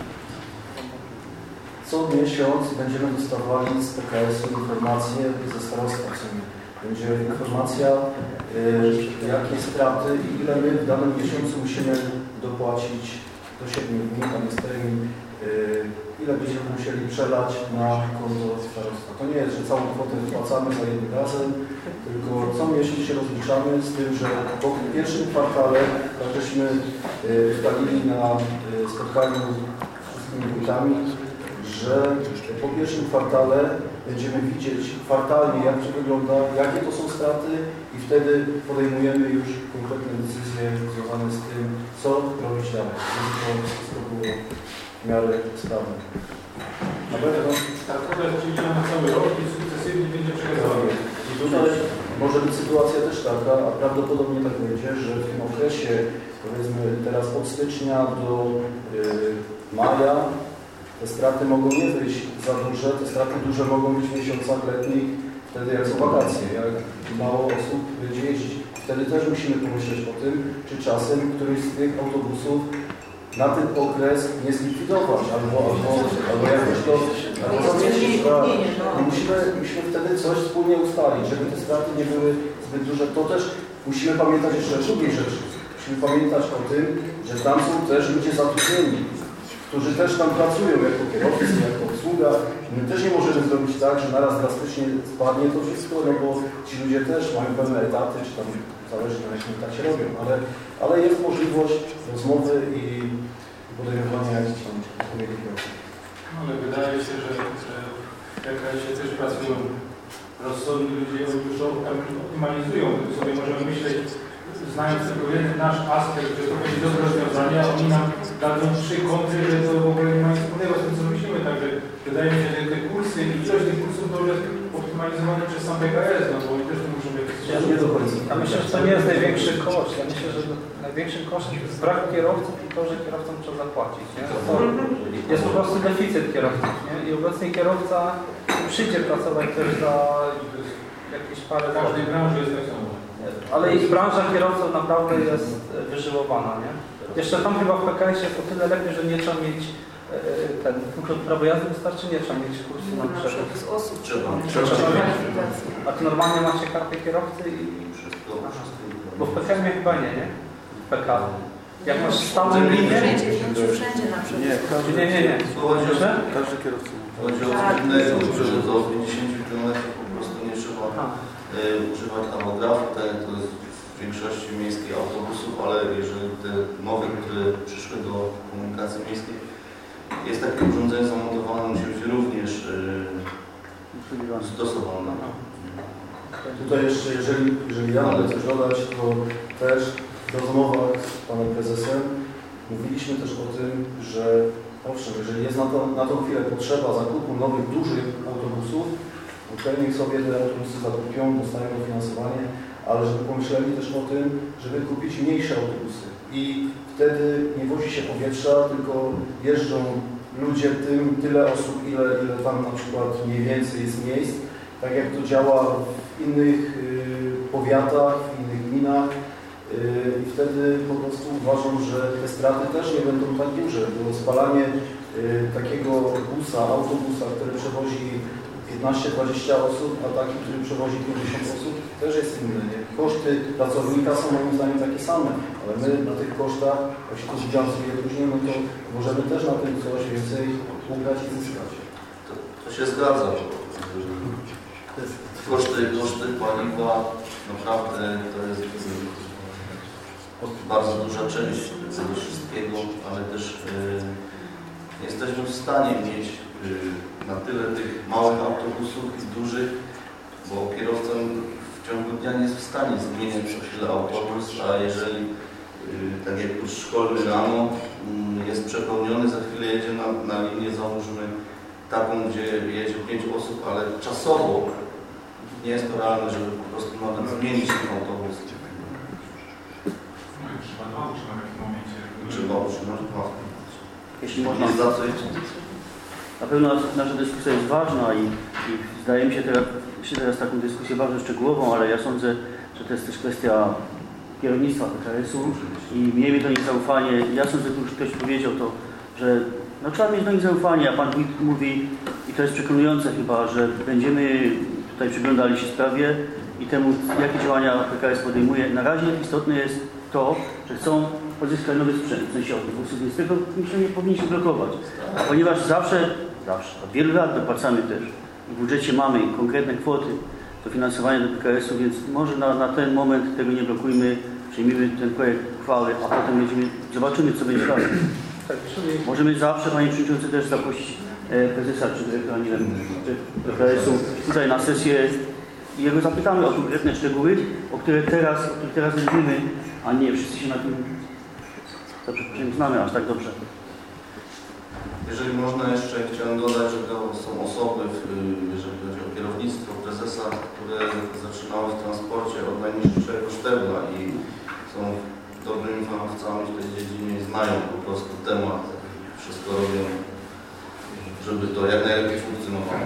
co miesiąc będziemy dostawali z P K S-u informacje ze starostwa. Będzie informacja, yy, jakie straty i ile my w danym miesiącu musimy dopłacić do siedmiu dni, tam jest termin, yy, ile będziemy musieli przelać na konto starostwa. To nie jest, że całą kwotę wpłacamy za jednym razem, tylko co miesiąc się rozliczamy z tym, że po pierwszym kwartale, tak żeśmy yy, ustalili na yy, spotkaniu z wszystkimi wójtami, że po pierwszym kwartale będziemy widzieć kwartalnie, jak to wygląda, jakie to są straty i wtedy podejmujemy już konkretne decyzje związane z tym, co robić dalej, żeby to wszystko było w miarę sprawne. Ta kwota jest przewidziana na cały rok i sukcesywnie będzie przekazywana. I tutaj może być sytuacja też taka, a prawdopodobnie tak będzie, że w tym okresie, powiedzmy teraz od stycznia do yy, maja, te straty mogą nie być za duże, te straty duże mogą być w miesiącach letnich, wtedy jak są wakacje, jak mało osób będzie jeździć. Wtedy też musimy pomyśleć o tym, czy czasem któryś z tych autobusów na ten okres nie zlikwidować, albo, albo, albo jakoś to albo zamieścić. Musimy, musimy wtedy coś wspólnie ustalić, żeby te straty nie były zbyt duże. To też musimy pamiętać jeszcze o drugiej rzeczy. Musimy pamiętać o tym, że tam są też ludzie zatrudnieni, którzy też tam pracują jako kierowcy, jako obsługa. My też nie możemy zrobić tak, że naraz drastycznie spadnie to wszystko, no bo ci ludzie też mają pewne etaty, czy tam zależy na jakim etacie robią, ale, ale jest możliwość rozmowy i podejmowania jakichś tam odpowiednich kroków. No, ale wydaje się, że, że jak się też pracują rozsądni ludzie już optymalizują, to sobie możemy myśleć, znając tylko jeden nasz aspekt, że to będzie dobre rozwiązanie, a oni nam dadzą trzy kąty, że to w ogóle nie ma nic wspólnego z tym, co myślimy. Także wydaje mi się, że te kursy i ilość tych kursów to już jest optymalizowane przez sam P K S, no bo oni też to muszą być. Ja nie do końca. Ja myślę, że to nie jest największy koszt. Ja myślę, że największym kosztem jest brak kierowców i to, że kierowcom trzeba zapłacić. Nie? To jest po prostu deficyt kierowców. Nie? I obecnie kierowca przyjdzie pracować też za jakieś parę W każdej branży jest tak samo. Ale i branża kierowców naprawdę jest wyżyłowana, nie? Jeszcze tam chyba w P K S-ie jest o tyle lepiej, że nie trzeba mieć ten prawo jazdy, wystarczy nie trzeba mieć kursu na przykład. osób trzeba. A to normalnie macie kartę kierowcy i... Wszystko. Bo w P K M-ie chyba nie, nie? W P K. Jak masz stałą linię... Wszędzie na przykład. Nie, nie, nie, nie. Każdy kierowca. Chodzi o co innego, że do pięćdziesięciu kilometrów po prostu nie trzeba y, używać tachografu, tak jak to jest w większości miejskich autobusów, ale jeżeli te nowe, które przyszły do komunikacji miejskiej, jest takie urządzenie zamontowane, musi być również y, stosowane. Tutaj jeszcze, jeżeli, jeżeli ja mogę coś dodać, to też w rozmowach z panem prezesem mówiliśmy też o tym, że owszem, jeżeli jest na, to, na tą chwilę potrzeba zakupu nowych, dużych autobusów, ok, niech sobie te autobusy zakupią, dostają dofinansowanie, ale żeby pomyśleli też o tym, żeby kupić mniejsze autobusy. I wtedy nie wozi się powietrza, tylko jeżdżą ludzie tym, tyle osób, ile, ile tam na przykład mniej więcej jest miejsc, tak jak to działa w innych y, powiatach, w innych gminach. I wtedy po prostu uważam, że te straty też nie będą tak duże, bo spalanie y, takiego busa, autobusa, który przewozi piętnaście dwadzieścia osób, a taki, który przewozi pięćdziesiąt osób, też jest inny. Nie? Koszty pracownika są moim zdaniem takie same, ale my na tych kosztach, jak się to zbilansuje różnie, no to możemy też na tym coś więcej ugrać i zyskać. To, to się zgadza. Koszty, koszty paliwa naprawdę to jest bardzo duża część tego wszystkiego, ale też yy, jesteśmy w stanie mieć yy, na tyle tych małych autobusów i dużych, bo kierowca w ciągu dnia nie jest w stanie zmieniać co chwilę autobus, a jeżeli yy, tak jak już szkolny rano yy, jest przepełniony, za chwilę jedzie na, na linię, załóżmy taką, gdzie jedzie pięć osób, ale czasowo nie jest to realne, żeby po prostu nawet zmienić ten autobus. Trzeba nauczyć w takim momencie. Trzeba utrzymać dwa. Jeśli można. Nie za coś. Na pewno nasza dyskusja jest ważna i, i zdaje mi się teraz, się teraz taką dyskusję bardzo szczegółową, ale ja sądzę, że to jest też kwestia kierownictwa P K S-u i miejmy do nich zaufanie. Ja sądzę, że już ktoś powiedział to, że no, trzeba mieć do nich zaufanie, a Pan Wójt mówi, i to jest przekonujące chyba, że będziemy tutaj przyglądali się sprawie i temu, jakie działania P K S podejmuje. Na razie istotne jest to, że chcą pozyskać nowy sprzęt, w sensie autobusów, więc tego myślę nie powinniśmy blokować. Ponieważ zawsze, zawsze, od wielu lat dopłacamy też. W budżecie mamy konkretne kwoty dofinansowania do P K S-u, więc może na, na ten moment tego nie blokujmy, przyjmijmy ten projekt uchwały, a potem będziemy, zobaczymy, co będzie dalej. Tak, czyli... Możemy zawsze, Panie Przewodniczący, też zaprosić e, prezesa czy dyrektora, nie wiem, P K S-u tutaj na sesję i jego zapytamy o konkretne szczegóły, o które teraz, o których teraz mówimy, a nie wszyscy się na tym, za przeproszeniem, znamy aż tak dobrze. Jeżeli można jeszcze, chciałem dodać, że to są osoby, w, jeżeli chodzi o kierownictwo prezesa, które zaczynały w transporcie od najniższego szczebla i są dobrymi fachowcami w tej dziedzinie i znają po prostu temat, wszystko robią, żeby to jak najlepiej funkcjonowało.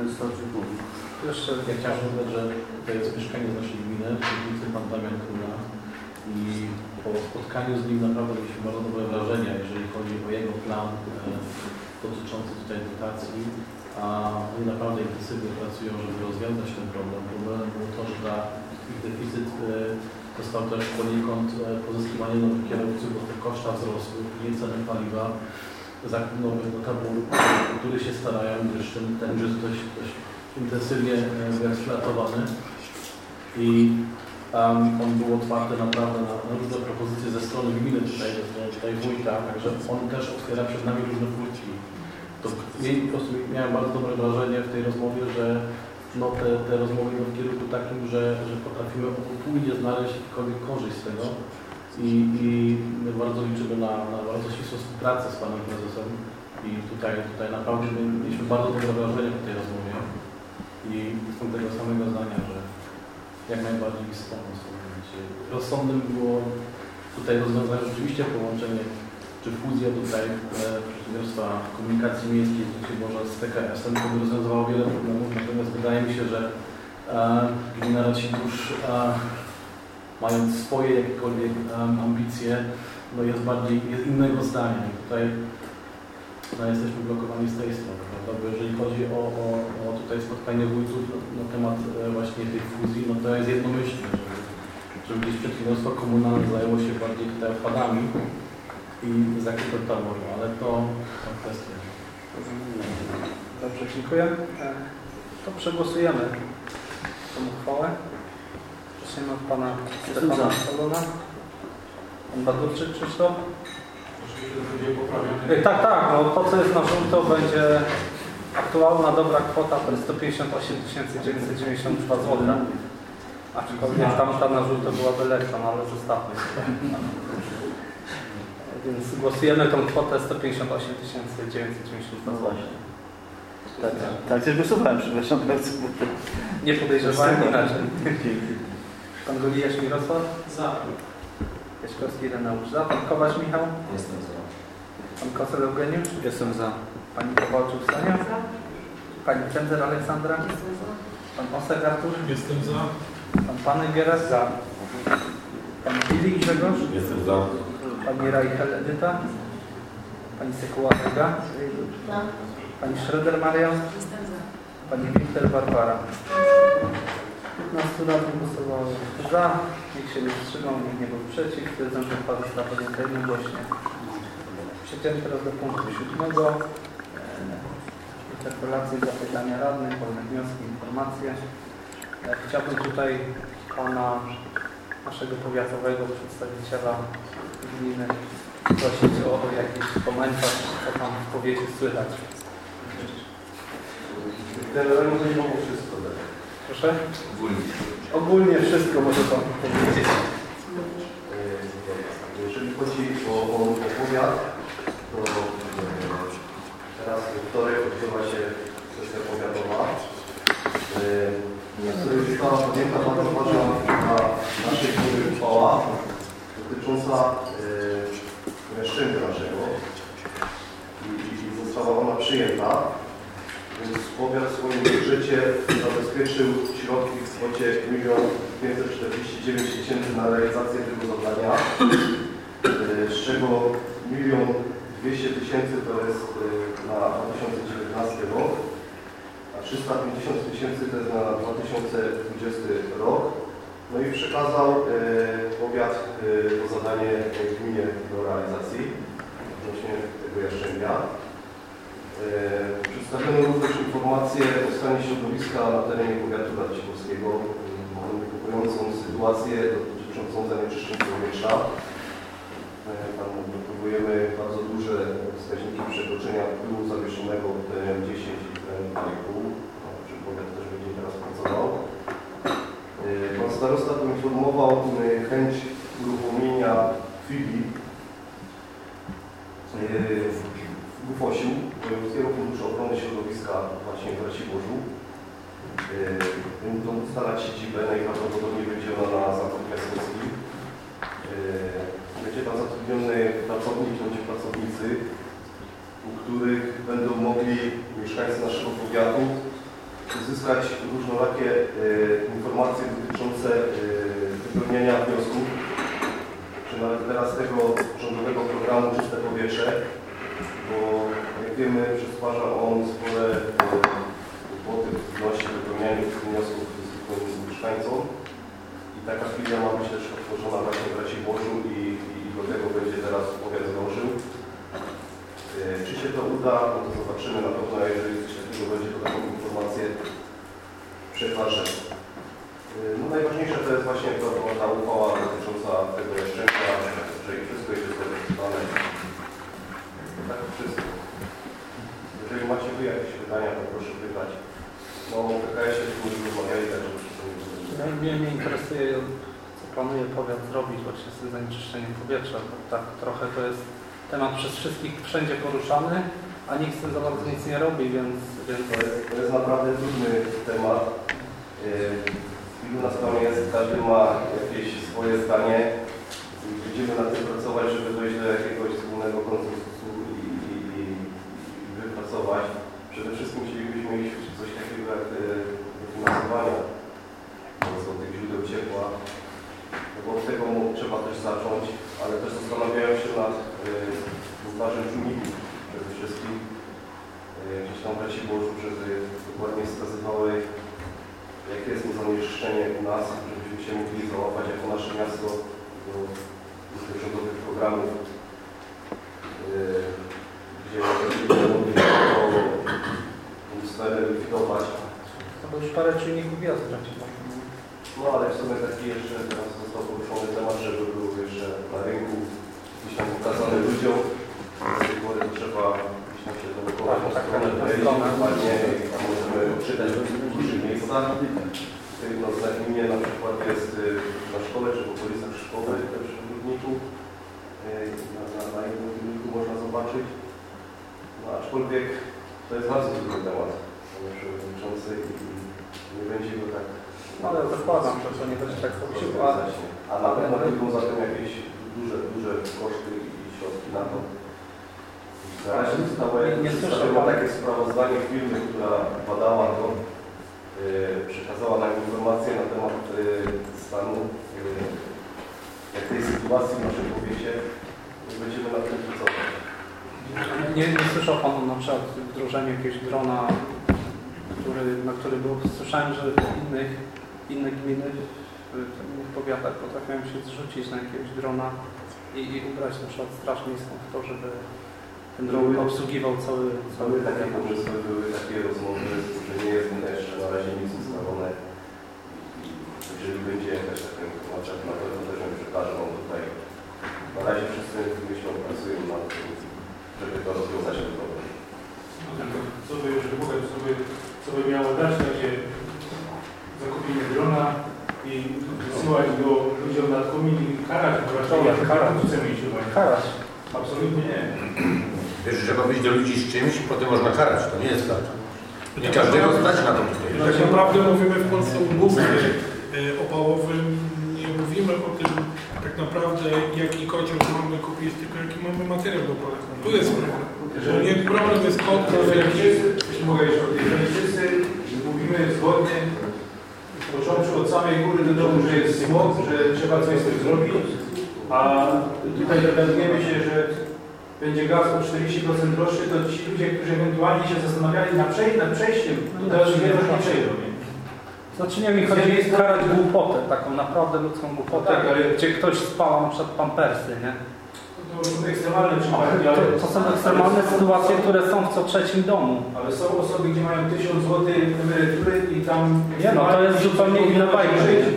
Jeszcze ja chciałem dodać, że to jest mieszkanie z naszej gminy, ulicy Pan Damian Króla i po spotkaniu z nim naprawdę mieliśmy bardzo dobre wrażenia, jeżeli chodzi o jego plan e, dotyczący tutaj dotacji, a oni naprawdę intensywnie pracują, żeby rozwiązać ten problem. Problemem było to, że ta ich deficyt e, został też poniekąd e, pozyskiwanie nowych kierowców, bo te koszta wzrosły, nie ceny paliwa, zakup nowych notabów, które się starają, gdyż ten, ten jest dość, dość intensywnie wyeksploatowany i um, on był otwarty naprawdę na, na różne propozycje ze strony gminy, tutaj, tutaj wójta, także on też otwiera przed nami różne furtki. To mieli, po prostu miałem bardzo dobre wrażenie w tej rozmowie, że no te, te rozmowy idą w kierunku takim, że, że potrafimy pójdzie znaleźć jakąkolwiek korzyść z tego i, i my bardzo liczymy na, na bardzo ścisłą współpracę z Panem Prezesem i tutaj, tutaj naprawdę mieliśmy bardzo dobre wrażenie po tej rozmowie i jestem tego samego zdania, że jak najbardziej istotne są. Rozsądnym było tutaj rozwiązanie rzeczywiście połączenie czy fuzja tutaj e, przedsiębiorstwa komunikacji miejskiej, gdzie może z T K S-em, to by rozwiązywało wiele problemów, natomiast wydaje mi się, że e, gmina Racibórz, e, mając swoje jakiekolwiek e, ambicje, no jest bardziej jest innego zdania. I tutaj no, jesteśmy blokowani z tej strony, prawda? Bo jeżeli chodzi o, o, o tutaj spotkanie wójtów na, na temat e, właśnie tej fuzji, no to jest jednomyślne, żeby, żeby gdzieś przedsiębiorstwo komunalne zajęło się bardziej tutaj odpadami i zakrętowało, ale to są kwestie. Dobrze, dziękuję. To przegłosujemy tę uchwałę. Prosimy od Pana Stefana Salona. Pan Badurczyk, Krzysztof? Tak, tak, no to co jest na żółto będzie aktualna dobra kwota to jest sto pięćdziesiąt osiem tysięcy dziewięćset dziewięćdziesiąt dwa złote. Aczkolwiek tamta na żółto byłaby lepsza, no ale zostawmy. Więc głosujemy tą kwotę sto pięćdziesiąt osiem tysięcy dziewięćset dziewięćdziesiąt dwa złote. Tak, tak, tak, też głosowałem, przepraszam bardzo. Nie podejrzewałem inaczej. Pan Golijasz Mirosław? Za. Jaśkowski Reneusz za. Pan Kowaś Michał? Jestem za. Pan Kosel Eugeniusz? Jestem za. Pani Kowalczuk Stania? Pani Cędzer Aleksandra? Pan Osek Artur? Jestem za. Pan Panygiera? Za. Pan Bilik Grzegorz? Jestem za. Pani Rajchel Edyta? Pani Sekuła Ega? Za. Pani Schroeder Maria? Jestem za. Pani Winter Barbara? piętnastu radnych głosowało za. Nikt się nie wstrzymał, nikt nie był przeciw. Stwierdzam, że uchwała została podjęta jednogłośnie. Przejdziemy teraz do punktu siódmego. Interpelacje, zapytania radnych, wolne wnioski, informacje. Chciałbym tutaj Pana, naszego powiatowego przedstawiciela gminy prosić o jakiś komentarz, co tam w powiecie słychać. Generalnie to nie mogło wszystko dać. Proszę? Ogólnie. Ogólnie wszystko może Pan powiedzieć. Jeżeli chodzi o, o, o powiat, to teraz we wtorek odbywa się sesja powiatowa, w której została podjęta bardzo ważna dla naszej gminy uchwała dotycząca szczęścia naszego i, i została ona przyjęta. Więc powiat w swoim budżecie zabezpieczył środki w kwocie milion pięćset czterdzieści dziewięć tysięcy na realizację tego zadania, z czego milion dwieście tysięcy to jest na dwa tysiące dziewiętnasty rok, a trzysta pięćdziesiąt tysięcy to jest na dwa tysiące dwudziesty rok. No i przekazał powiat to zadanie gminie do realizacji odnośnie tego Jastrzębia. Przedstawiono również informację o stanie środowiska na terenie powiatu raciborskiego. Mamy niepokojącą sytuację dotyczącą zanieczyszczeń powietrza. Tam odnotowujemy bardzo duże wskaźniki przekroczenia pyłu zawieszonego P M dziesięć i P M dwa i pół. Czym powiat też będzie teraz pracował. Pan starosta poinformował chęć uruchomienia chwili w Gufosiu, Wojewódzkiego Funduszu Ochrony Środowiska właśnie w Raciborzu. Będą ustalać siedzibę, najprawdopodobniej będzie ona na Zamku Piaseckim. Będzie tam zatrudniony pracownik bądź pracownicy, u których będą mogli mieszkańcy naszego powiatu uzyskać różnorakie informacje dotyczące wypełniania wniosków, czy nawet teraz tego rządowego programu Czyste Powietrze, bo jak wiemy, przysparza on spore kłopoty w wznosi wypełnianiu tych wniosków zwykłym mieszkańcom. I taka chwila ma być też otworzona właśnie w Raciborzu i, i do tego będzie teraz powiat zdążył. Czy się to uda, no to zobaczymy na pewno, a jeżeli coś takiego będzie, to taką informację przekażę. No najważniejsze to jest właśnie to, ta uchwała dotycząca tego Jastrzębia, że wszystko jest zorganizowane. Tak wszystko. Jeżeli macie wy jakieś pytania, to proszę pytać. No, P K S jest interesuje, co planuje powiat zrobić właśnie z tym zanieczyszczeniem powietrza. Bo tak trochę to jest temat przez wszystkich wszędzie poruszany, a nikt z tym za bardzo nic nie robi, więc... więc... To, jest, to jest naprawdę trudny temat. Ilu nas tam jest, każdy ma jakieś swoje zdanie. Będziemy nad tym pracować, żeby dojść do jakiegoś wspólnego konsensusu i, i, i wypracować. Przede wszystkim chcielibyśmy mieć coś takiego jak dofinansowania z tych źródeł ciepła. No bo od tego trzeba też zacząć, ale też zastanawiają się nad montażem czujników przede wszystkim. Gdzieś tam leci było, żeby dokładnie wskazywały, jakie jest to zanieczyszczenie u nas, żebyśmy się mogli załapać jako nasze miasto do tych rządowych programów, gdzie mogli tą sferę likwidować. To bo już parę czynników jest w trakcie. No ale w sumie taki jeszcze teraz został poruszony temat, żeby był jeszcze na rynku gdzieś tam pokazany ludziom. Z tej pory to trzeba gdzieś tam się dookoła na stronę wejść, dokładnie i tam możemy czytać w różnych miejscach. No, w Zagminie na przykład jest na szkole czy w okolicach szkoły też w Rudniku. Na, na, na jednym filmiku można zobaczyć. No, aczkolwiek to jest bardzo trudny temat, panie przewodniczący, i nie będzie go tak... No ale zakładam, że to nie będzie tak spoczyło, ale... A na pewno będą za tym jakieś duże, duże koszty i środki na to. Na razie zostało takie sprawozdanie firmy, która badała to, yy, przekazała nam informacje na temat yy, stanu yy, jak tej sytuacji w naszym powiecie i będziemy nad tym pracować. Nie, nie słyszał Pan na przykład wdrożenia jakiegoś drona, który, na który był, słyszałem, że w innych, inne gminy w innych powiatach potrafią się zrzucić na jakiegoś drona i, i ubrać na przykład straż miejską w to, żeby ten dron obsługiwał cały... cały były takie pomysły, były takie rozmowy, że nie jest jeszcze na razie nic ustalone. Jeżeli będzie jakaś taka informacja, na pewno też ją przekażę tutaj. Na razie wszyscy myślą, pracują nad tym, żeby to rozwiązać ten problem. Co by, żeby mogę, co by, co by miało dać, takie zakupimy drona i wysyłać go ludziom nad komin i karać, bo raczej karać chcemy iść chyba. Karać. Absolutnie nie. Wiesz, trzeba wyjść do ludzi z czymś i potem można karać. To nie jest tak. Nie każdego stać na to. Tak naprawdę mówimy w Polsce o ubóstwie opałowym. Nie mówimy o tym tak naprawdę, jaki kocioł mamy kupić, tylko jaki mamy materiał do palenia. Tu jest problem. Że nie problem jest kod, ale jakiś... Jeśli mogę jeszcze o tej wszyscy mówimy zgodnie, począwszy od samej góry do domu, że jest smog, że trzeba coś z tym zrobić, a tutaj dowiadujemy się, że będzie gaz o czterdzieści procent droższy, to ci ludzie, którzy ewentualnie się zastanawiali nad, przej nad przejściem, to teraz już wiedzą, że nie przejdą. Znaczy nie mi chodzi o karać głupotę, taką naprawdę ludzką głupotę, tak, ale... gdzie ktoś spala na przykład pampersy, nie? To są ekstremalne przypadki, ale... To, to są ekstremalne sytuacje, które są w co trzecim domu. Ale są osoby, gdzie mają tysiąc złotych emerytury i tam... Nie no, to jest zupełnie inna bajka.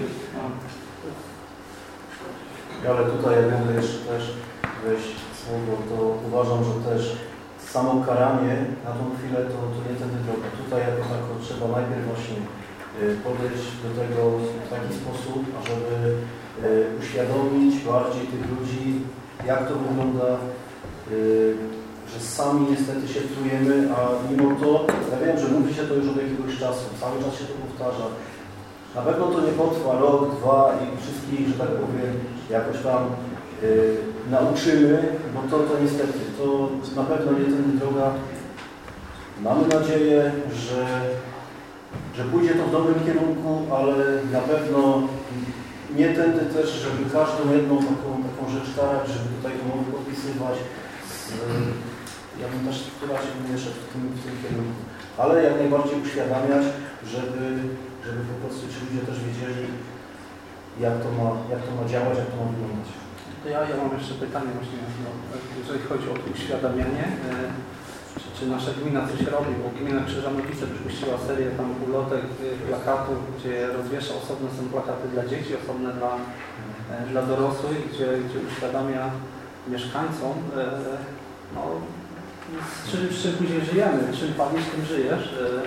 Ale tutaj jak mogę jeszcze też wejść słowo, to uważam, że też samo karanie na tą chwilę to, to nie tędy droga. Tutaj jako tako trzeba najpierw właśnie podejść do tego w taki sposób, ażeby uświadomić bardziej tych ludzi, jak to wygląda, że sami niestety się czujemy, a mimo to, ja wiem, że mówi się to już od jakiegoś czasu, cały czas się to powtarza. Na pewno to nie potrwa rok, dwa i wszystkich, że tak powiem, jakoś tam yy, nauczymy, bo to, to niestety, to na pewno nie tędy droga. Mamy nadzieję, że, że pójdzie to w dobrym kierunku, ale na pewno nie tędy też, żeby każdą jedną taką, taką rzecz karać, żeby tutaj umowy podpisywać. Z, ja bym też raczej nie szedł w tym, w tym kierunku, ale jak najbardziej uświadamiać, żeby żeby po prostu ci ludzie też wiedzieli, jak to ma, jak to ma działać, jak to ma wyglądać. To ja, ja mam jeszcze pytanie właśnie, no, jeżeli chodzi o to uświadamianie, czy, czy nasza gmina coś robi, bo gmina Krzyżanowice wypuściła serię tam ulotek, plakatów, gdzie rozwiesza osobne są plakaty dla dzieci, osobne dla, dla dorosłych, gdzie, gdzie uświadamia mieszkańcom, no, z czym, z czym później żyjemy, czym palisz, tym żyjesz.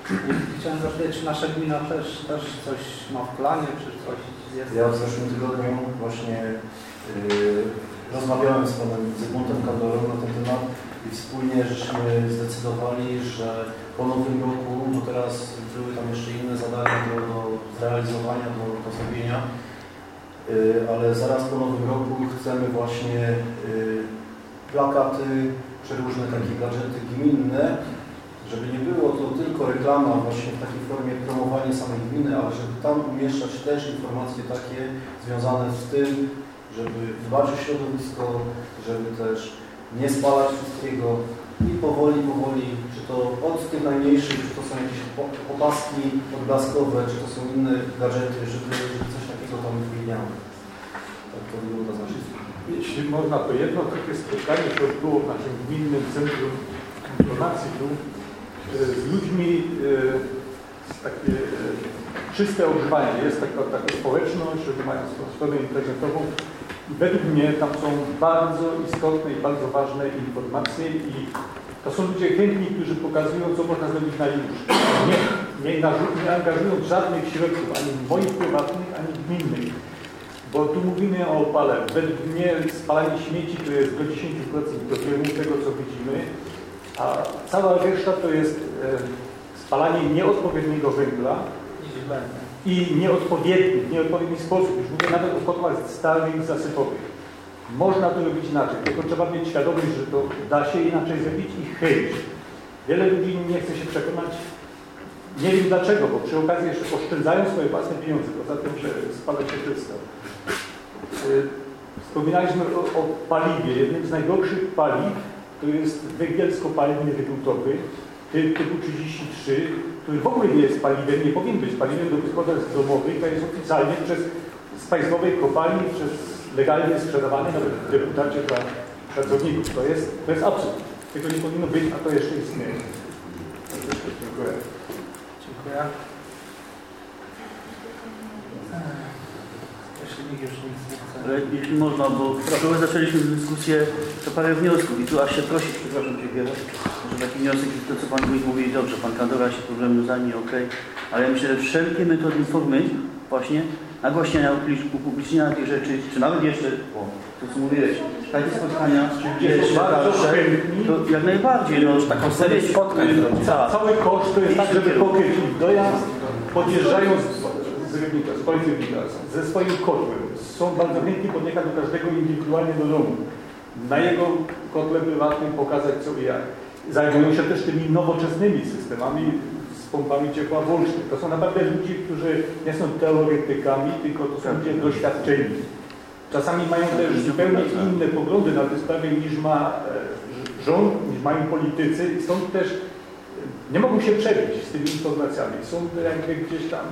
Chciałem zapytać, czy nasza gmina też, też coś ma w planie, czy coś jest? Ja w zeszłym tygodniu właśnie yy, rozmawiałem z panem Zygmuntem Kandorem na ten temat i wspólnie żeśmy zdecydowali, że po nowym roku, bo teraz były tam jeszcze inne zadania do, do zrealizowania, do, do zrobienia, yy, ale zaraz po nowym roku chcemy właśnie yy, plakaty, przeróżne takie gadżety gminne, żeby nie było to tylko reklama właśnie w takiej formie promowania samej gminy, ale żeby tam umieszczać też informacje takie związane z tym, żeby dbać o środowisko, żeby też nie spalać wszystkiego i powoli, powoli, czy to od tych najmniejszych, czy to są jakieś opaski odblaskowe, czy to są inne gadżety, żeby, żeby coś takiego tam wymieniało. Tak to wygląda z naszej strony. Jeśli można, to jedno takie spotkanie, które było w naszym gminnym centrum informacji, tu z ludźmi z takie czyste ogrzewanie. Jest taka, taka społeczność, że mają stronę internetową. I według mnie tam są bardzo istotne i bardzo ważne informacje i to są ludzie chętni, którzy pokazują, co można zrobić na już. Nie, nie, nie angażując żadnych środków, ani moich prywatnych, ani gminnych. Bo tu mówimy o opale. Według mnie spalanie śmieci to jest do dziesięciu procent problemu tego, co widzimy, a cała reszta to jest e, spalanie nieodpowiedniego węgla i nieodpowiedni, w nieodpowiedni sposób. Już mówię nawet o kotłach stałych, zasypowych. Można to robić inaczej, tylko trzeba mieć świadomość, że to da się inaczej zrobić i chęć. Wiele ludzi nie chce się przekonać. Nie wiem dlaczego, bo przy okazji jeszcze oszczędzają swoje własne pieniądze, poza tym, że spala się przystał. Wspominaliśmy o, o paliwie. Jednym z najgorszych paliw to jest węgiel skopalny wydłutowy typu trzydzieści trzy, który w ogóle nie jest paliwem, nie powinien być paliwem do gospodarstw domowych, a jest oficjalnie przez z państwowej kopalni, przez legalnie sprzedawane nawet w deputacie dla pracowników. To jest, to jest absurd. Tego nie powinno być, a to jeszcze istnieje. Dziękuję. Dziękuję. Jeśli nikt już nic nie chce. Ale jeśli można, bo trochę zaczęliśmy dyskusję, to parę wniosków i tu aż się prosić, przepraszam Cię wiele, że taki wniosek jest to, co Pan Wójt mówi, dobrze, Pan Kandora się problemem zajmie, okej, okay. Ale ja myślę, że wszelkie metody formy właśnie nagłaśniania, upublicznienia tych rzeczy, czy nawet jeszcze, o, to co mówiłeś, takie spotkania, jeszcze dalsze, to jak najbardziej, no, taką serię spotkań. Ca cały koszt to jest tak, żeby pokryć dojazd, podjeżdżając z Rybnika, z Policji Rybnika, ze swoim kotłem. Są bardzo chętni podjechać do każdego indywidualnie do domu. Na jego kotle prywatnym pokazać co i jak. Zajmują się też tymi nowoczesnymi systemami z pompami ciepła włącznych. To są naprawdę ludzie, którzy nie są teoretykami, tylko to są ludzie doświadczeni. Czasami mają też zupełnie inne poglądy na tę sprawę niż ma rząd, niż mają politycy i stąd też nie mogą się przebić z tymi informacjami. Są jakby gdzieś tam...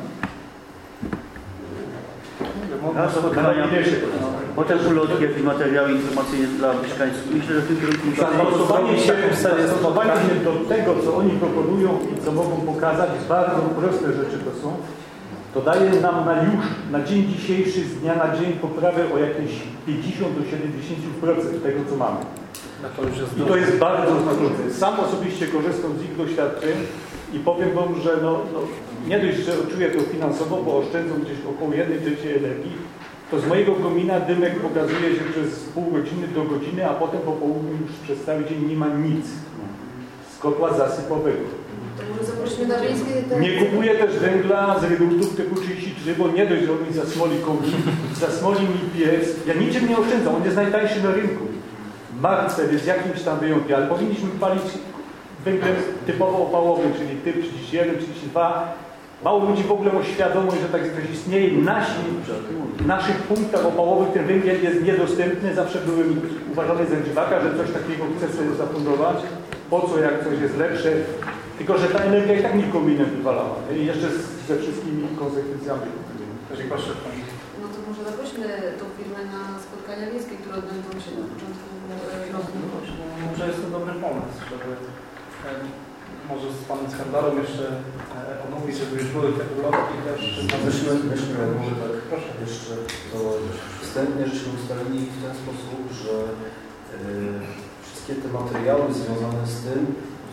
Na spotkania, potem ulotki, jakieś materiały informacyjne dla mieszkańców. Myślę, że w tym kierunku... Zastosowanie się, zastosowanie się do tego, co oni proponują i co mogą pokazać, bardzo proste rzeczy to są, to daje nam na już, na dzień dzisiejszy, z dnia na dzień poprawę o jakieś pięćdziesiąt do siedemdziesięciu procent tego, co mamy. I to jest bardzo znaczące. Sam osobiście korzystam z ich doświadczeń i powiem Wam, że no, no, nie dość, że odczuję to finansowo, bo oszczędzą gdzieś około jednej trzeciej energii, to z mojego komina dymek pokazuje się przez pół godziny do godziny, a potem po południu już przez cały dzień nie ma nic z kotła zasypowego. Nie kupuję też węgla z reduktów typu trzydzieści trzy, bo nie dość, że on mi zasmoli komin, zasmoli mi piec. Ja niczym nie oszczędzam, on jest najtańszy na rynku. Marcel jest jakimś tam wyjątkiem, ale powinniśmy palić węglem typowo opałowym, czyli typ trzydzieści jeden, trzydzieści dwa. Mało ludzi w ogóle ma świadomość, że tak coś istnieje. Nasi, w naszych punktach opałowych ten węgiel jest niedostępny. Zawsze byłem uważany za dziwaka, że coś takiego chce sobie zafundować. Po co, jak coś jest lepsze. Tylko że ta energia i tak mi kominem wywalała. I jeszcze z, ze wszystkimi konsekwencjami. Proszę. No to może zaprośmy tą firmę na spotkania wiejskie, które odbędą się na początku roku. Może jest to dobry pomysł, żeby e, może z panem Skandalem jeszcze e, omówić, żeby już były te ulotki też. Myśmy, myśmy może tak proszę. Jeszcze to wstępnie żeśmy ustalili w ten sposób, że e, wszystkie te materiały związane z tym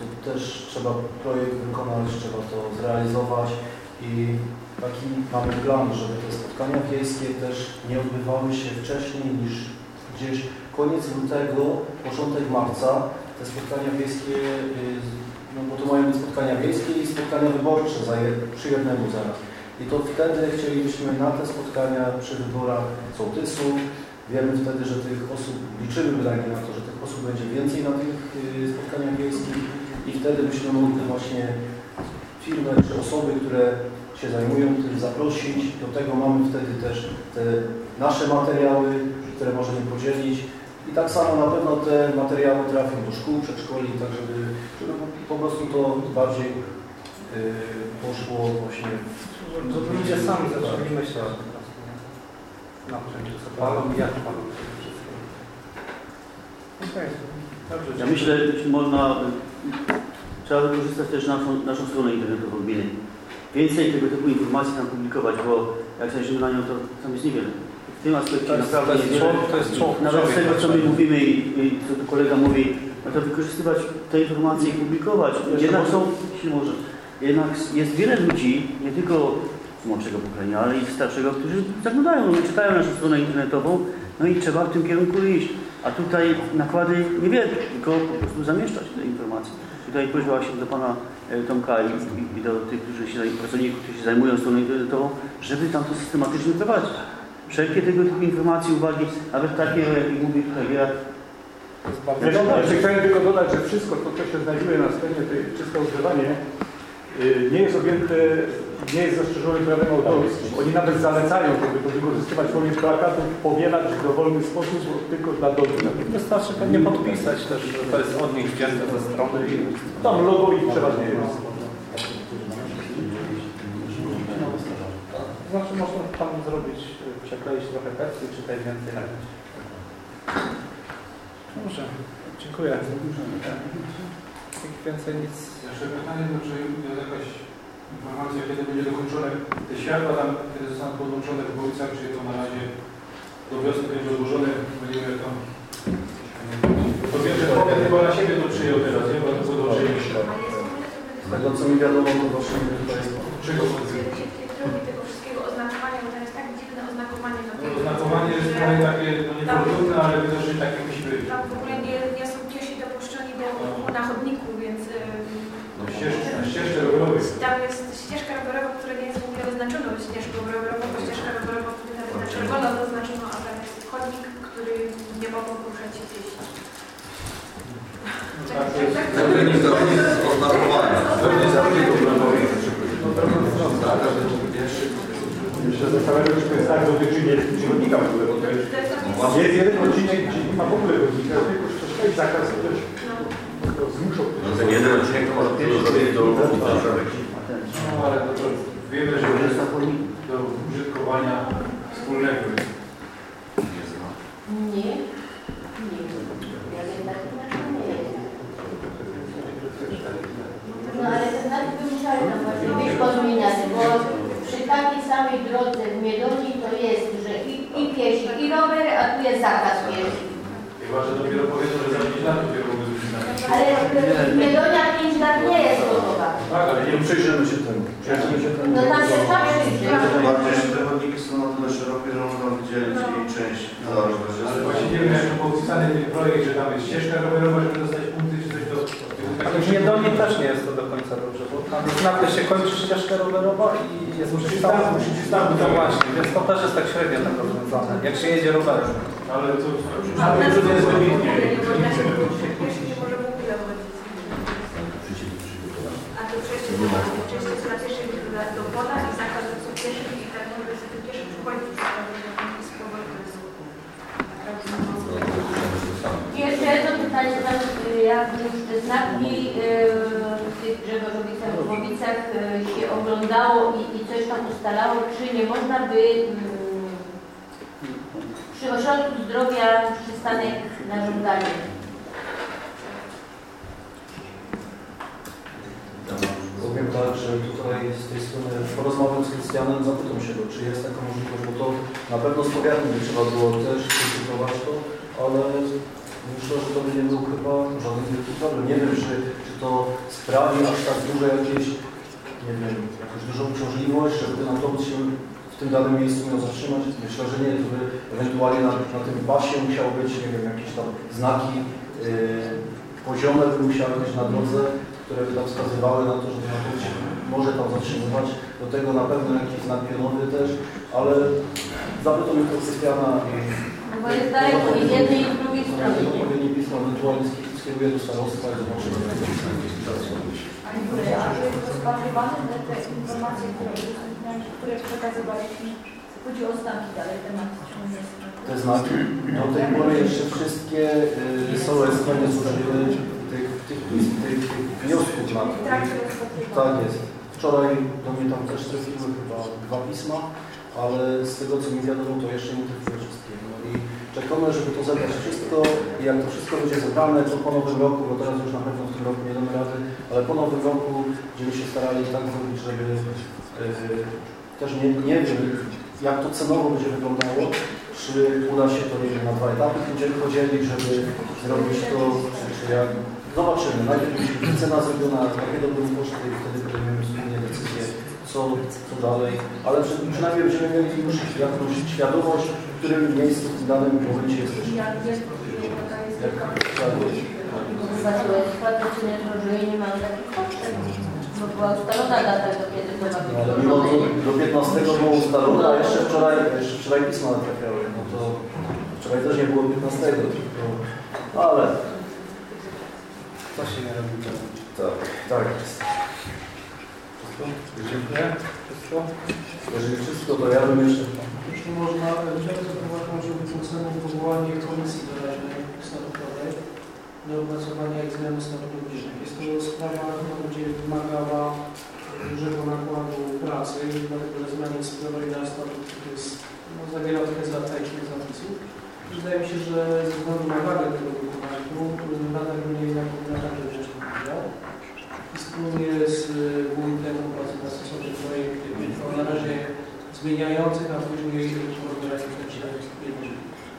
to też trzeba projekt wykonać, trzeba to zrealizować i taki mamy plan, żeby te spotkania wiejskie też nie odbywały się wcześniej niż gdzieś koniec lutego, początek marca. Te spotkania wiejskie, no bo to mają być spotkania wiejskie i spotkania wyborcze za je, przy jednemu zaraz. I to wtedy chcielibyśmy na te spotkania przy wyborach sołtysów. Wiemy wtedy, że tych osób, liczymy wydaje na to, że tych osób będzie więcej na tych spotkaniach wiejskich i wtedy byśmy mogli właśnie firmy czy osoby, które się zajmują tym, zaprosić. Do tego mamy wtedy też te nasze materiały, które możemy podzielić. I tak samo na pewno te materiały trafią do szkół, przedszkoli, tak żeby, żeby po prostu to bardziej yy, poszło właśnie. Żeby ludzie sami zaczęli myśleć na czym, co palą i jak palą. Ja myślę, że można, trzeba wykorzystać też naszą, naszą stronę internetową gminy. Więcej tego typu informacji tam publikować, bo jak zajrzymy na nią, to tam jest niewiele. W tym aspekcie to jest, naprawdę to jest, niewiele. to jest człowiek, Nawet z tego, co my człowiek. mówimy i, i co tu kolega mówi, no to wykorzystywać te informacje i publikować. Jednak są, jeśli może, jednak jest wiele ludzi, nie tylko z młodszego pokolenia, ale i starszego, którzy zaglądają, no, czytają naszą stronę internetową, no i trzeba w tym kierunku iść. A tutaj nakłady niewielkie, tylko po prostu zamieszczać te informacje. Tutaj prośba się do pana Tomka i, i, i do tych, którzy się, pracowników, którzy się zajmują stroną internetową, żeby tam to systematycznie prowadzić. Wszelkie tego typu informacje, uwagi, nawet takie, jak mówi tutaj ja. Ja chciałem tylko dodać, że wszystko to, co się znajduje na stronie, to czyste używanie, nie jest objęte, nie jest zastrzeżone prawem autorskim. Oni nawet zalecają, żeby to wykorzystywać w formie plakatów, powielać w dowolny sposób, tylko dla dobry. Wystarczy pewnie podpisać też, że to jest od nich wzięte ze strony i tam logo ich przeważnie jest. Znaczy można tam zrobić, przekleić trochę teksty, czytaj więcej nagrać. Dobrze, dziękuję. Więcej nic. Jeszcze pytanie, czy jest jakaś informacja, kiedy będzie dokończone te światła tam, kiedy zostaną podłączone w Głowicach, czy to na razie do wiosny będzie odłożone, będziemy tam. To wiem, że powiat chyba na siebie to przyjął teraz, nie? Bo to podłożyliście. Z tego co mi wiadomo, to właśnie tutaj czego tego wszystkiego oznakowania, bo to jest tak dziwne oznakowanie. Oznakowanie jest takie no niefortunne, ale widocznie takie musi być. Tam w ogóle nie, nie są piesi dopuszczeni do na chodniku, więc no, ścieżkę, na ścieżce rowerowej. Tam jest ścieżka rowerowa, która nie jest w ogóle oznaczona ścieżką rowerową, bo ścieżka rowerowa powinna być na czerwono zaznaczona, a tam jest chodnik, który nie mogą poruszać się piesi. Myślę, że całego to jest tak, dotyczy nie chodnika w ogóle, bo to jest, jest jeden odcinek, gdzie nie ma w ogóle chodnika, tylko troszkę i zakaz też to zmuszą. No ten jeden odcinek to może tylko zrobić do No ale to, to wiemy, że jest do użytkowania wspólnego. Nie. Nie. Ja wiem, tak nie jest. No ale to znaczy by musiały nam właśnie być podmieniane, bo przy takiej samej drodze w Miedonii to jest, że i, i piesi, i rower, a tu jest zakaz piesi. Chyba, że dopiero powiedzą, że za pięć lat dopiero mogą być znane. Ale Miedonia pięć lat nie jest gotowa. Tak, ale nie przyjrzymy się temu. Przyjrzymy się temu. No tam się trzeba przyjrzeć. Bardziej, że te chodniki są na tyle szerokie, że można wydzielić jej część zależności. Ale właśnie nie wiem, jak to był wpisany ten projekt, że tam jest ścieżka rowerowa, żeby dostać punkty, czy coś do... Ale w Miedonie też nie jest to do końca dobrze, bo tam nagle się kończy ścieżka rowerowa i jest przystanku, przystanku, to właśnie, więc to też jest tak średnio tak rozwiązane, jak się jedzie rowerem. Ale to... Ale to jest wybitnie. A to przejście do przejście z pieszych do pola i zakaz do pieszych i tak mówię, że tych pieszych przychodzi z powodu Jeszcze jedno pytanie, tam jak już te znaki w tych Grzegorzowicach, w Głowicach się oglądało i, i coś tam ustalało, czy nie można by przy ośrodku zdrowia przystanek na żądanie? Powiem tak, że tutaj z tej strony porozmawiam z Krystianem, zapytam się go, czy jest taka możliwość, bo to na pewno z powiatem by trzeba było też dyskutować to, ale myślę, że to by nie był chyba żaden wielki problem. Nie wiem, czy, czy to sprawi aż tak duże jakieś, nie wiem, jakąś dużą uciążliwość, żeby ten autobus się w tym danym miejscu miał zatrzymać. Myślę, że nie, to by ewentualnie na, na tym pasie musiało być, nie wiem, jakieś tam znaki yy, poziome by musiały być na drodze, które by tam wskazywały na to, że ten autobus może tam zatrzymywać. Do tego na pewno jakiś znak pionowy też, ale zapytam mnie to Krystiana i... No bo jest daleko i z jednej i z drugiej strony. Odpowiednie pismo ewentualnie skieruję do starostwa i zobaczymy. A jest rozpatrywane te informacje, które przekazywaliśmy? Chodzi o znaki dalej tematyczne. Te znaki, do tej pory jeszcze wszystkie y, sołectwa nie złożyły tych, tych, tych, tych wniosków na to. Tak jest. Wczoraj do mnie tam też trafiły chyba dwa pisma, ale z tego co mi wiadomo, to jeszcze nie trafiły wszystkie. No i czekamy, żeby to zebrać wszystko i jak to wszystko będzie zebrane, to po nowym roku, bo teraz już na pewno w tym roku nie damy rady, ale po nowym roku będziemy się starali tak zrobić, żeby yy, też nie, nie wiem, jak to cenowo będzie wyglądało, czy uda się to, nie wiem, na dwa etapy będziemy podzielić, żeby zrobić to, czy jak... Zobaczymy. Najpierw musi być cena zrobiona, jakie będą koszty i wtedy podejmiemy wspólnie decyzję, co, co dalej. Ale przy, przynajmniej będziemy mieli już jakąś świadomość, w którym miejscu w danym momencie jesteśmy. Jak jest, jaka jest wielka Zobaczyły eksploatacyjne drożeje nie mają takich kosztów. Bo była ustalona data, do kiedy to ma być. Ale mimo to do piętnastego było ustalone, a jeszcze wczoraj, jeszcze wczoraj pisma trafiały. No to wczoraj też nie było piętnastego. No, ale... To się nie robi. Tak, tak jest. Wszystko? Dziękuję. Wszystko? Jeżeli wszystko, to ja bym jeszcze... Jeśli można, chciałbym zaproponować, żeby tym samym powołanie komisji doraźnej statutowej do opracowania jak zmiany statutu gminy. Jest to sprawa, która będzie wymagała dużego nakładu pracy, dlatego że zmiany cyfrowej na statut jest, no, zawiera trochę zatecznych zapisów. Wydaje mi się, że ze względu na wagę tego dokumentu Rada Gminy jednak powinna także wziąć ten udział. I wspólnie z wójtem opracować stosowny projekt na razie zmieniających, a później rozwiązać jedność.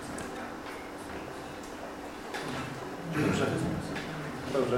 Dobrze. Dobrze.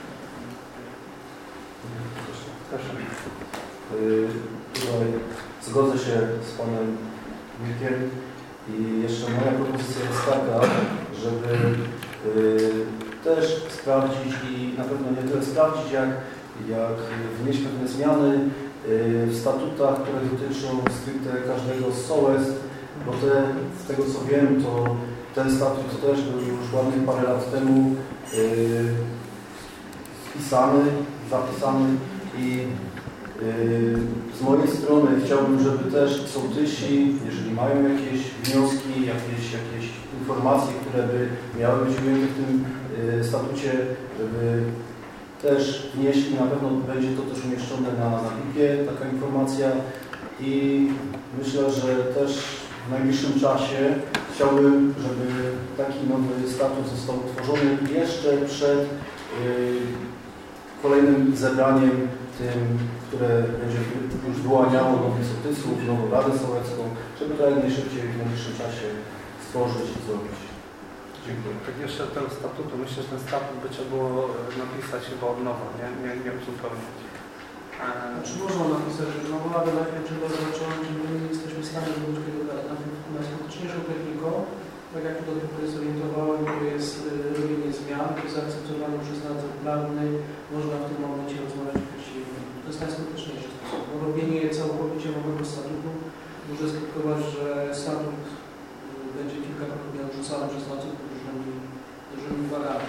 Proszę. Yy, tutaj zgodzę się z panem Wilkiem i jeszcze moja propozycja jest taka, żeby yy, też sprawdzić i na pewno nie tyle sprawdzić, jak, jak wnieść pewne zmiany yy, w statutach, które dotyczą stricte każdego z sołectw, bo te, z tego co wiem, to ten statut też był już ładnych parę lat temu yy, spisany, zapisany i yy, z mojej strony chciałbym, żeby też sołtysi, jeżeli mają jakieś wnioski, jakieś, jakieś informacje, które by miały być ujęte w tym yy, statucie, żeby też wnieśli, na pewno będzie to też umieszczone na, na pipie, taka informacja i myślę, że też w najbliższym czasie chciałbym, żeby taki nowy statut został utworzony jeszcze przed yy, kolejnym zebraniem tym, które będzie już wyłaniało nowych sołtysów, nową Radę Sołecką, żeby to jak najszybciej w najbliższym czasie stworzyć i zrobić. Dziękuję. Tak jeszcze tego statutu, myślę, że ten statut by trzeba było napisać chyba od nowa, nie, nie, nie uzupełniać. Znaczy można napisać od nowa, ale najpierw trzeba zacząć, że my nie jesteśmy w stanie zrobić tego najskuteczniejszą techniką. Tak jak to do tej pory zorientowałem, to jest robienie zmian, to jest zaakceptowane przez nadzór prawny, można w tym momencie rozmawiać o kwestii. To jest najskuteczniejszy sposób. Bo robienie całkowicie nowego statutu może skutkować, że statut będzie kilkakrotnie odrzucany przez nadzór pod różnymi, różnymi uwagami.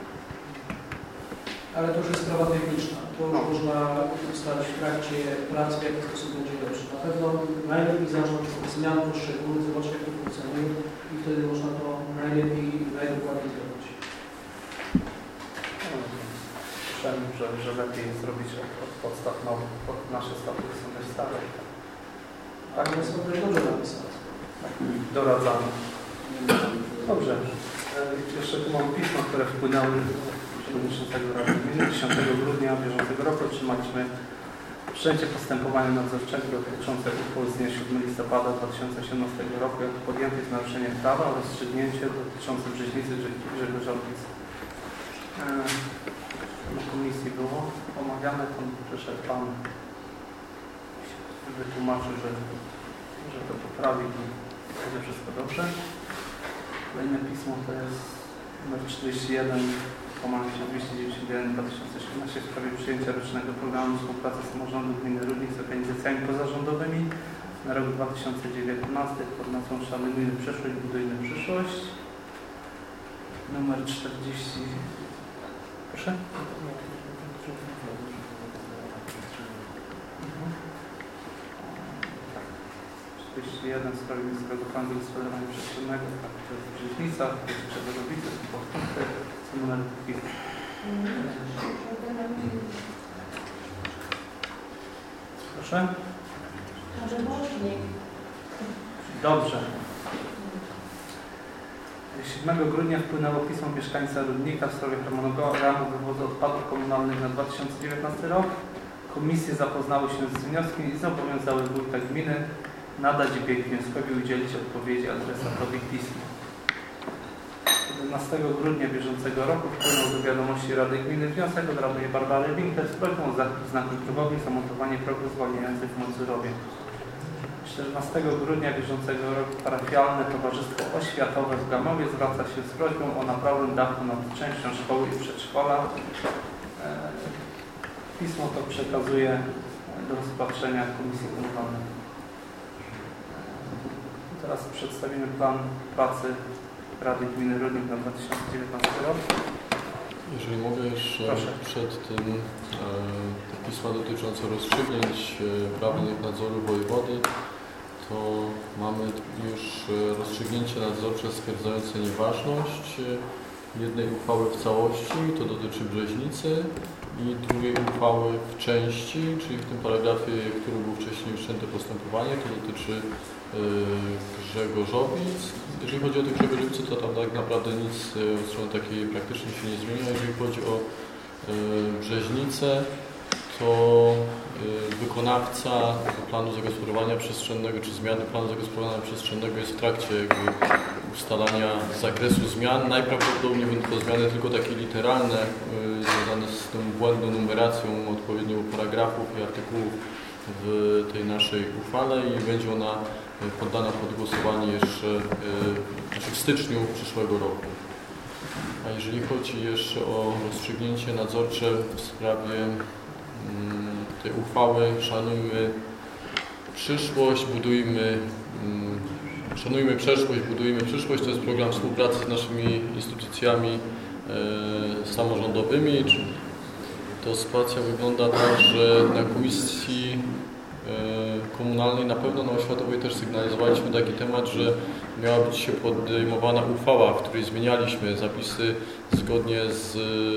Ale to już jest sprawa techniczna. To no. można ustalać w trakcie prac, w jaki sposób będzie lepszy. Na pewno najlepiej zacząć od zmian poszczególnych, zobaczyć jak to funkcjonuje i wtedy można to najlepiej i najdokładniej zrobić. Słyszałem, że, że lepiej jest zrobić od, od podstaw nowych, bo nasze statuty są też stare. Tak, one są też dobrze napisane. Tak, doradzamy. Dobrze. E, jeszcze tu mam pisma, które wpłynęły przewodniczącego Rady Gminy dziesiątego grudnia bieżącego roku. Otrzymaliśmy Wszczęcie postępowania nadzorczego dotyczące uchwał z dnia siódmego listopada dwa tysiące osiemnastego roku, jak podjęte jest naruszenie prawa oraz rozstrzygnięcie dotyczące Brzeźnicy Grzegorza Orlica. Na komisji było omawiane, tam przyszedł Pan, wytłumaczył, że, że to poprawi i będzie wszystko dobrze. Kolejne pismo to jest numer czterdzieści jeden dwieście dziewięćdziesiąt jeden dwa tysiące osiemnaście w sprawie przyjęcia rocznego programu współpracy samorządu gminy Rudnik z organizacjami pozarządowymi na rok dwa tysiące dziewiętnasty pod nazwą Szanujmy Przeszłość, Budujmy Przyszłość. Numer czterdzieści. Proszę? czterdzieści jeden w sprawie Miejskiego Planu Gospodarowania Przestrzennego, tak, to jest Brzeźnica, to jest Czegodowice, to podpunkty, są numery tych. Proszę? Może głośniej. Dobrze. siódmego grudnia wpłynęło pismo mieszkańca Rudnika w sprawie harmonogramu wywozu odpadów komunalnych na dwa tysiące dziewiętnasty rok. Komisje zapoznały się z wnioskiem i zobowiązały wójta gminy nadać bieg wnioskowi i udzielić odpowiedzi adresatowi pisma. jedenastego grudnia bieżącego roku wpłynął do wiadomości Rady Gminy wniosek od radnej Barbary Winkler z prośbą o zakup znaku drogowy i zamontowanie progu zwalniających w Modzurowie. czternastego grudnia bieżącego roku parafialne Towarzystwo Oświatowe w Gamowie zwraca się z prośbą o naprawę dachu nad częścią szkoły i przedszkola. Pismo to przekazuje do rozpatrzenia Komisji Komunalnej. Teraz przedstawimy plan pracy Rady Gminy Rudnik na dwa tysiące dziewiętnasty rok. Jeżeli mogę jeszcze Proszę. przed tym e, te pisma dotyczące rozstrzygnięć e, prawnych nadzoru wojewody, to mamy już rozstrzygnięcie nadzorcze stwierdzające nieważność jednej uchwały w całości, to dotyczy Brzeźnicy, i drugiej uchwały w części, czyli w tym paragrafie, w którym było wcześniej wszczęte postępowanie, to dotyczy yy, Grzegorzowic. Jeżeli chodzi o te Grzegorzowice, to tam tak naprawdę nic od strony takiej praktycznie się nie zmienia. Jeżeli chodzi o yy, Brzeźnicę, to yy, wykonawca planu zagospodarowania przestrzennego, czy zmiany planu zagospodarowania przestrzennego jest w trakcie jakby ustalania zakresu zmian. Najprawdopodobniej będą to zmiany tylko takie literalne, yy, związane z tą błędną numeracją odpowiednio paragrafów i artykułów w tej naszej uchwale i będzie ona poddana pod głosowanie jeszcze yy, w styczniu przyszłego roku. A jeżeli chodzi jeszcze o rozstrzygnięcie nadzorcze w sprawie yy, tej uchwały Szanujmy Przyszłość, Budujmy yy, Szanujmy Przeszłość, Budujmy Przyszłość, to jest program współpracy z naszymi instytucjami e, samorządowymi. To sytuacja wygląda tak, że na Komisji e, Komunalnej, na pewno na Oświatowej też sygnalizowaliśmy taki temat, że miała być dzisiaj podejmowana uchwała, w której zmienialiśmy zapisy zgodnie z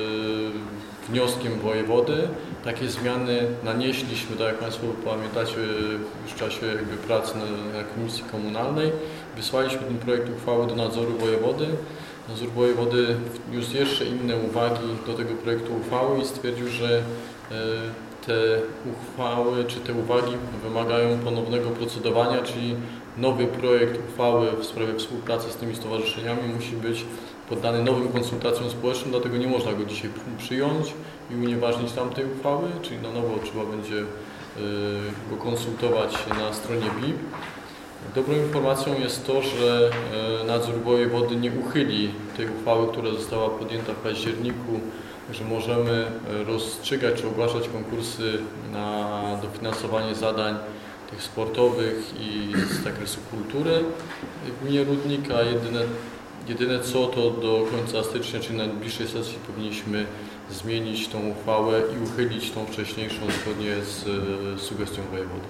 e, wnioskiem wojewody. Takie zmiany nanieśliśmy, tak jak Państwo pamiętacie, już w czasie jakby prac na, na Komisji Komunalnej. Wysłaliśmy ten projekt uchwały do nadzoru wojewody. Nadzór wojewody wniósł jeszcze inne uwagi do tego projektu uchwały i stwierdził, że te uchwały czy te uwagi wymagają ponownego procedowania, czyli nowy projekt uchwały w sprawie współpracy z tymi stowarzyszeniami musi być poddany nowym konsultacjom społecznym, dlatego nie można go dzisiaj przyjąć i unieważnić tamtej uchwały, czyli na nowo trzeba będzie go konsultować na stronie B I P. Dobrą informacją jest to, że nadzór wojewody nie uchyli tej uchwały, która została podjęta w październiku, że możemy rozstrzygać czy ogłaszać konkursy na dofinansowanie zadań tych sportowych i z zakresu kultury w gminie Rudnik, a jedyne, jedyne co to do końca stycznia, czyli na najbliższej sesji powinniśmy zmienić tą uchwałę i uchylić tą wcześniejszą zgodnie z sugestią wojewody.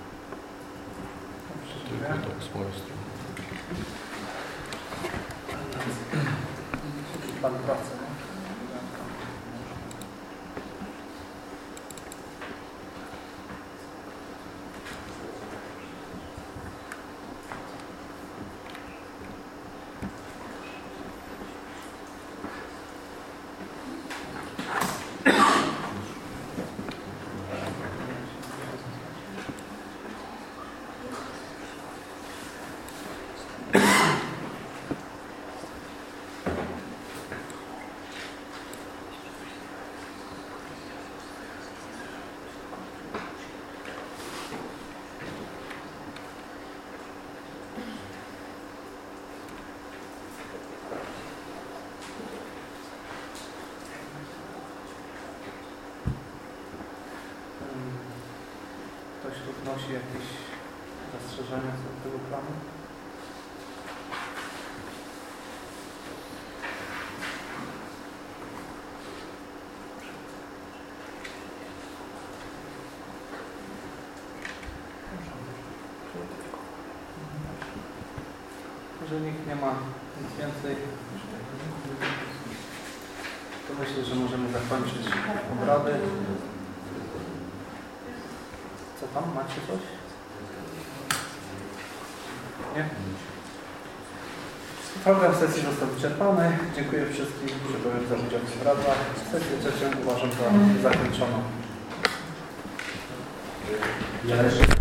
Tylko tak z mojej strony. Pan Praca. wnosi jakieś zastrzeżenia co do tego planu? Jeżeli nikt nie ma nic więcej, to myślę, że możemy zakończyć obrady. Co tam? Macie coś? Nie? Program sesji został wyczerpany. Dziękuję wszystkim, że byłem za udział w obradach. Sesję trzecią uważam za zakończoną. Ja jeszcze